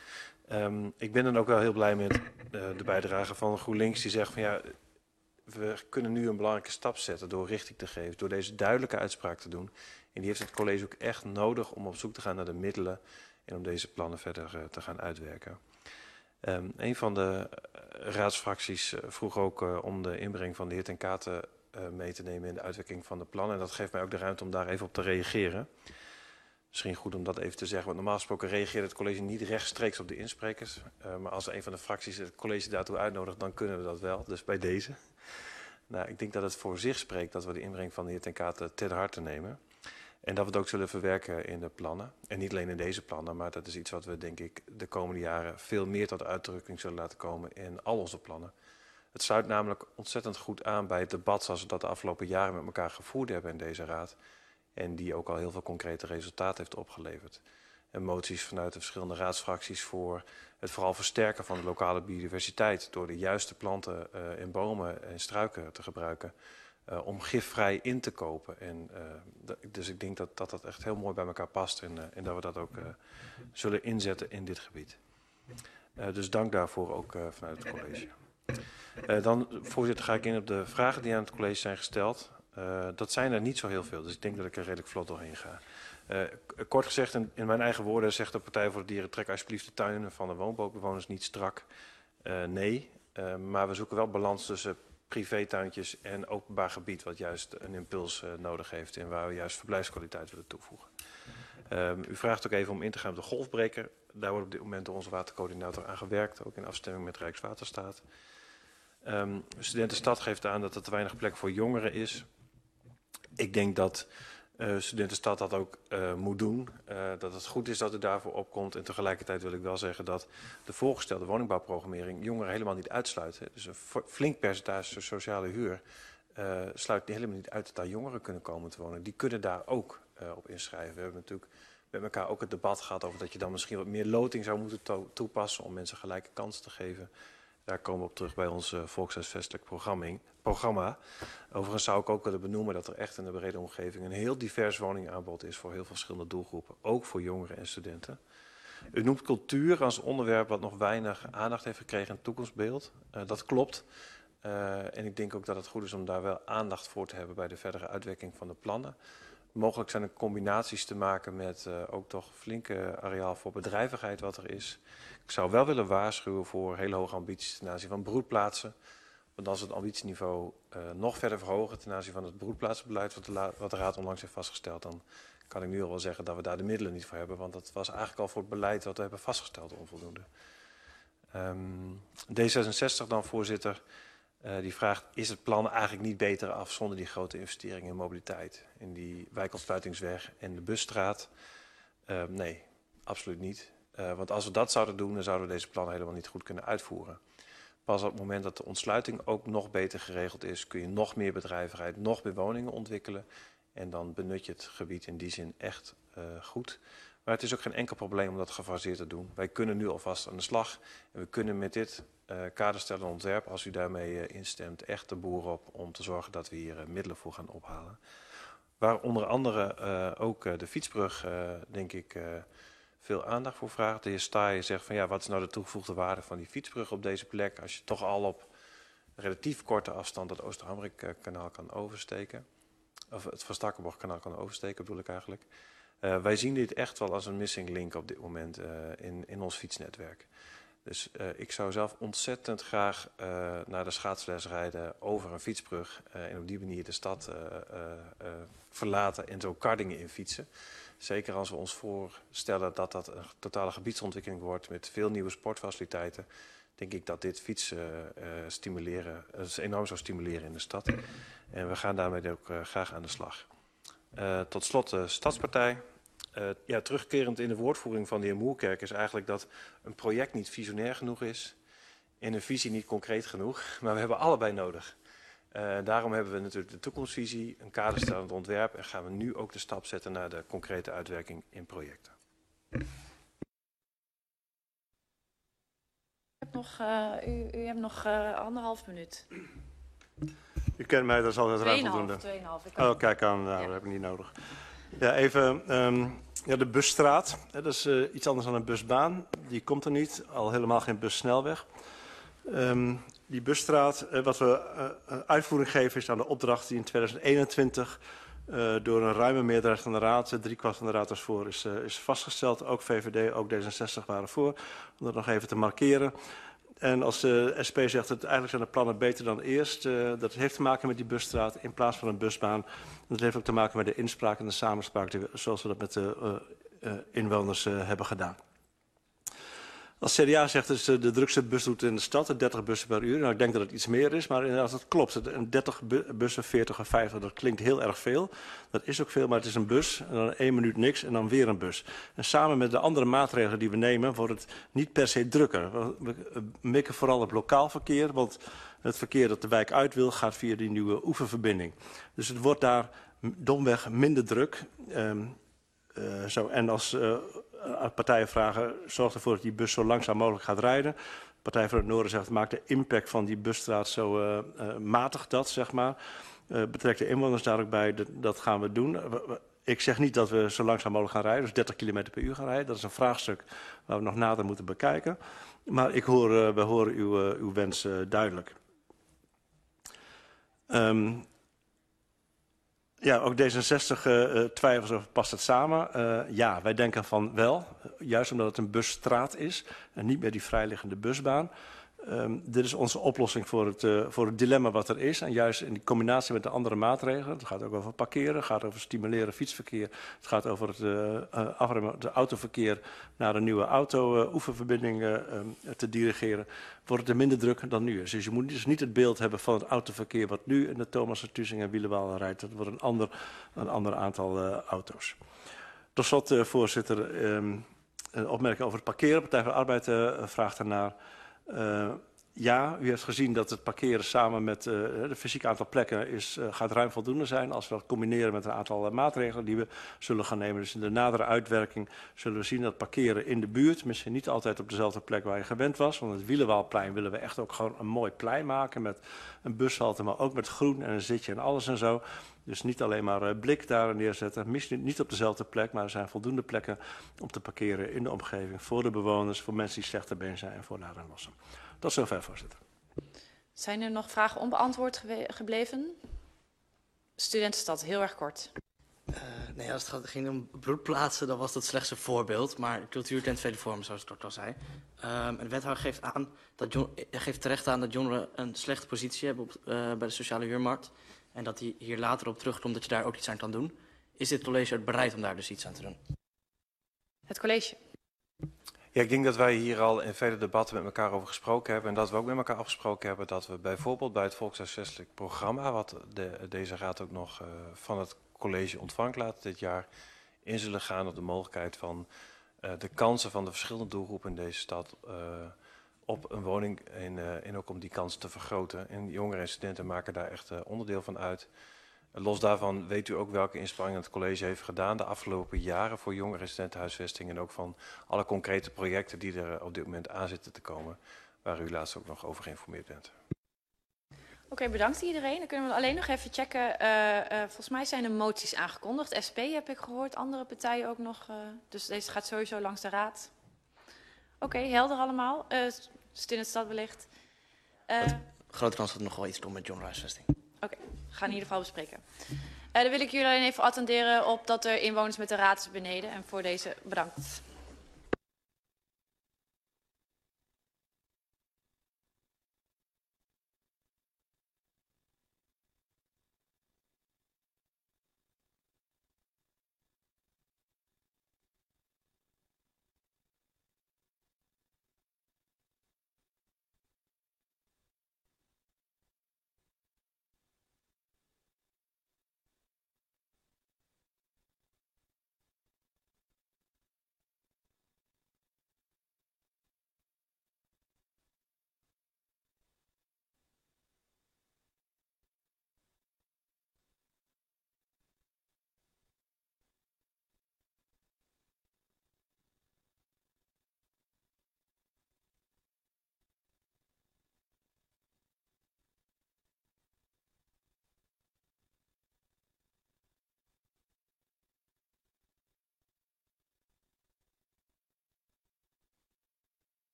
Um, ik ben dan ook wel heel blij met uh, de bijdrage van GroenLinks die zegt van ja, we kunnen nu een belangrijke stap zetten door richting te geven, door deze duidelijke uitspraak te doen. En die heeft het college ook echt nodig om op zoek te gaan naar de middelen en om deze plannen verder uh, te gaan uitwerken. Um, een van de uh, raadsfracties uh, vroeg ook uh, om de inbreng van de heer Ten Kate uh, mee te nemen in de uitwerking van de plannen. En dat geeft mij ook de ruimte om daar even op te reageren. Misschien goed om dat even te zeggen, want normaal gesproken reageert het college niet rechtstreeks op de insprekers. Uh, maar als een van de fracties het college daartoe uitnodigt, dan kunnen we dat wel. Dus bij deze. Nou, ik denk dat het voor zich spreekt dat we de inbreng van de heer Ten Kate ter harte nemen. En dat we het ook zullen verwerken in de plannen. En niet alleen in deze plannen, maar dat is iets wat we denk ik de komende jaren veel meer tot uitdrukking zullen laten komen in al onze plannen. Het sluit namelijk ontzettend goed aan bij het debat zoals we dat de afgelopen jaren met elkaar gevoerd hebben in deze raad. En die ook al heel veel concrete resultaten heeft opgeleverd. En moties vanuit de verschillende raadsfracties voor het vooral versterken van de lokale biodiversiteit door de juiste planten uh, en bomen en struiken te gebruiken. Uh, om gifvrij in te kopen. En, uh, dus ik denk dat, dat dat echt heel mooi bij elkaar past en, uh, en dat we dat ook uh, zullen inzetten in dit gebied. Uh, dus dank daarvoor ook uh, vanuit het college. Uh, dan, voorzitter, ga ik in op de vragen die aan het college zijn gesteld. Uh, dat zijn er niet zo heel veel, dus ik denk dat ik er redelijk vlot doorheen ga. Uh, kort gezegd, in, in mijn eigen woorden zegt de Partij voor de Dieren, trek alsjeblieft de tuinen van de woonbootbewoners niet strak. Uh, nee, uh, maar we zoeken wel balans tussen privétuintjes en openbaar gebied, wat juist een impuls uh, nodig heeft en waar we juist verblijfskwaliteit willen toevoegen. Um, u vraagt ook even om in te gaan op de golfbreker. Daar wordt op dit moment door onze watercoördinator aan gewerkt, ook in afstemming met Rijkswaterstaat. Um, Studentenstad geeft aan dat er te weinig plek voor jongeren is. Ik denk dat uh, Studentenstad dat ook uh, moet doen. Uh, dat het goed is dat u daarvoor opkomt. En tegelijkertijd wil ik wel zeggen dat de voorgestelde woningbouwprogrammering jongeren helemaal niet uitsluit. Hè. Dus een flink percentage sociale huur uh, sluit helemaal niet uit dat daar jongeren kunnen komen te wonen. Die kunnen daar ook uh, op inschrijven. We hebben natuurlijk met elkaar ook het debat gehad over dat je dan misschien wat meer loting zou moeten to toepassen om mensen gelijke kansen te geven. Daar komen we op terug bij ons uh, volkshuisvestelijk programma. Overigens zou ik ook willen benoemen dat er echt in de brede omgeving een heel divers woningaanbod is voor heel veel verschillende doelgroepen. Ook voor jongeren en studenten. U noemt cultuur als onderwerp wat nog weinig aandacht heeft gekregen in het toekomstbeeld. Uh, dat klopt. Uh, en ik denk ook dat het goed is om daar wel aandacht voor te hebben bij de verdere uitwerking van de plannen. Mogelijk zijn er combinaties te maken met uh, ook toch flinke areaal voor bedrijvigheid wat er is. Ik zou wel willen waarschuwen voor hele hoge ambities ten aanzien van broedplaatsen. Want als we het ambitieniveau uh, nog verder verhogen ten aanzien van het broedplaatsbeleid wat de, wat de Raad onlangs heeft vastgesteld, dan kan ik nu al wel zeggen dat we daar de middelen niet voor hebben. Want dat was eigenlijk al voor het beleid dat we hebben vastgesteld onvoldoende. Um, D zesenzestig dan, voorzitter, uh, die vraagt, is het plan eigenlijk niet beter af zonder die grote investeringen in mobiliteit? In die wijkontsluitingsweg en de busstraat? Uh, nee, absoluut niet. Uh, want als we dat zouden doen, dan zouden we deze plannen helemaal niet goed kunnen uitvoeren. Pas op het moment dat de ontsluiting ook nog beter geregeld is, kun je nog meer bedrijvigheid, nog meer woningen ontwikkelen. En dan benut je het gebied in die zin echt uh, goed. Maar het is ook geen enkel probleem om dat gefaseerd te doen. Wij kunnen nu alvast aan de slag. En we kunnen met dit uh, kaderstellend ontwerp, als u daarmee uh, instemt, echt de boer op om te zorgen dat we hier uh, middelen voor gaan ophalen. Waar onder andere uh, ook uh, de fietsbrug, uh, denk ik, uh, veel aandacht voor vraagt. De heer Staaij zegt van ja, wat is nou de toegevoegde waarde van die fietsbrug op deze plek? Als je toch al op relatief korte afstand het Oosterhamrik-kanaal kan oversteken. Of het Van Starkenborghkanaal kan oversteken, bedoel ik eigenlijk. Uh, wij zien dit echt wel als een missing link op dit moment uh, in, in ons fietsnetwerk. Dus uh, ik zou zelf ontzettend graag uh, naar de schaatsles rijden over een fietsbrug. Uh, en op die manier de stad uh, uh, uh, verlaten en zo Kardingen in fietsen. Zeker als we ons voorstellen dat dat een totale gebiedsontwikkeling wordt met veel nieuwe sportfaciliteiten. Denk ik dat dit fietsen uh, stimuleren, uh, enorm zou stimuleren in de stad. En we gaan daarmee ook uh, graag aan de slag. Uh, tot slot de Stadspartij. Uh, ja, terugkerend in de woordvoering van de heer Moerkerk is eigenlijk dat een project niet visionair genoeg is en een visie niet concreet genoeg. Maar we hebben allebei nodig. Uh, daarom hebben we natuurlijk de toekomstvisie, een kaderstellend ontwerp en gaan we nu ook de stap zetten naar de concrete uitwerking in projecten. U hebt nog, uh, u, u hebt nog uh, anderhalf minuut. U kent mij, dat is altijd ruim voldoende. tweeënhalf. Oh, kijk aan, nou, ja. Dat heb ik niet nodig. Ja, even um, ja, de busstraat. Hè, dat is uh, iets anders dan een busbaan. Die komt er niet, al helemaal geen bussnelweg. Um, die busstraat, uh, wat we uh, uitvoering geven is aan de opdracht die in tweeduizend eenentwintig uh, door een ruime meerderheid van de raad, driekwart van de raad was voor, is, uh, is vastgesteld. Ook V V D, ook D zesenzestig waren voor, om dat nog even te markeren. En als de S P zegt dat eigenlijk zijn de plannen beter dan eerst, uh, dat heeft te maken met die busstraat in plaats van een busbaan. Dat heeft ook te maken met de inspraak en de samenspraak die we, zoals we dat met de uh, uh, inwoners uh, hebben gedaan. Als C D A zegt het is de drukste busroute in de stad, dertig bussen per uur. Nou, ik denk dat het iets meer is, maar inderdaad, dat klopt. dertig bussen, veertig of vijftig, dat klinkt heel erg veel. Dat is ook veel, maar het is een bus en dan één minuut niks en dan weer een bus. En samen met de andere maatregelen die we nemen, wordt het niet per se drukker. We mikken vooral op lokaal verkeer, want het verkeer dat de wijk uit wil, gaat via die nieuwe oeververbinding. Dus het wordt daar domweg minder druk. Um, uh, zo. En als uh, partijen vragen, zorg ervoor dat die bus zo langzaam mogelijk gaat rijden. Partij voor het Noorden zegt, maak de impact van die busstraat zo uh, uh, matig dat, zeg maar. Uh, betrek de inwoners daar ook bij, dat, dat gaan we doen. Ik zeg niet dat we zo langzaam mogelijk gaan rijden, dus dertig kilometer per uur gaan rijden. Dat is een vraagstuk waar we nog nader moeten bekijken. Maar ik hoor, uh, we horen uw, uh, uw wens uh, duidelijk. Um, Ja, ook D zesenzestig uh, twijfels over, past het samen? Uh, ja, wij denken van wel, juist omdat het een busstraat is en niet meer die vrijliggende busbaan. Um, dit is onze oplossing voor het, uh, voor het dilemma wat er is. En juist in die combinatie met de andere maatregelen. Het gaat ook over parkeren, het gaat over stimuleren fietsverkeer. Het gaat over het uh, afremmen, het autoverkeer naar een nieuwe auto-oeververbinding uh, uh, te dirigeren. Wordt het er minder druk dan nu is. Dus je moet dus niet het beeld hebben van het autoverkeer wat nu in de Thomas Tussing en Wielenwaal rijdt. Dat wordt een ander, een ander aantal uh, auto's. Tot slot, uh, voorzitter, um, een opmerking over het parkeren. Partij van de Arbeid uh, vraagt daarnaar. Uh, ja, u heeft gezien dat het parkeren samen met uh, de fysieke aantal plekken is, uh, gaat ruim voldoende zijn. Als we dat combineren met een aantal uh, maatregelen die we zullen gaan nemen. Dus in de nadere uitwerking zullen we zien dat parkeren in de buurt, misschien niet altijd op dezelfde plek waar je gewend was. Want het Wielenwaalplein willen we echt ook gewoon een mooi plein maken met een bushalte, maar ook met groen en een zitje en alles en zo. Dus niet alleen maar uh, blik daar neerzetten, misschien niet op dezelfde plek, maar er zijn voldoende plekken om te parkeren in de omgeving voor de bewoners, voor mensen die slechter been zijn en voor naar en lossen. Tot zover, voorzitter. Zijn er nog vragen onbeantwoord gebleven? Studentenstad, heel erg kort. Uh, nee, als het gaat, ging om broedplaatsen, dan was dat slechts een voorbeeld. Maar cultuur ten tweede vorm, zoals ik ook al zei. Um, de wethouder geeft, aan dat John, geeft terecht aan dat jongeren een slechte positie hebben op, uh, bij de sociale huurmarkt. En dat hij hier later op terugkomt dat je daar ook iets aan kan doen. is dit college ook bereid om daar dus iets aan te doen? Het college. Ja, ik denk dat wij hier al in vele debatten met elkaar over gesproken hebben. En dat we ook met elkaar afgesproken hebben dat we bijvoorbeeld bij het volkshuisvestelijk programma, wat de, deze raad ook nog uh, van het college ontvangt later dit jaar, in zullen gaan op de mogelijkheid van uh, de kansen van de verschillende doelgroepen in deze stad uh, op een woning en, uh, en ook om die kansen te vergroten. En jongeren en studenten maken daar echt uh, onderdeel van uit. Uh, los daarvan weet u ook welke inspanningen het college heeft gedaan de afgelopen jaren voor jongeren en studentenhuisvesting en ook van alle concrete projecten die er uh, op dit moment aan zitten te komen, waar u laatst ook nog over geïnformeerd bent. Oké, okay, bedankt iedereen. Dan kunnen we alleen nog even checken. Uh, uh, volgens mij zijn er moties aangekondigd. S P heb ik gehoord, andere partijen ook nog. Uh, dus deze gaat sowieso langs de raad. Oké, okay, helder allemaal. Uh, Studentenstad wellicht. Uh, Grote kans dat we nog wel iets doen met jongerenhuisvesting. Oké, okay, we gaan in ieder geval bespreken. Uh, dan wil ik jullie alleen even attenderen op dat er inwoners met de raad is beneden. En voor deze bedankt.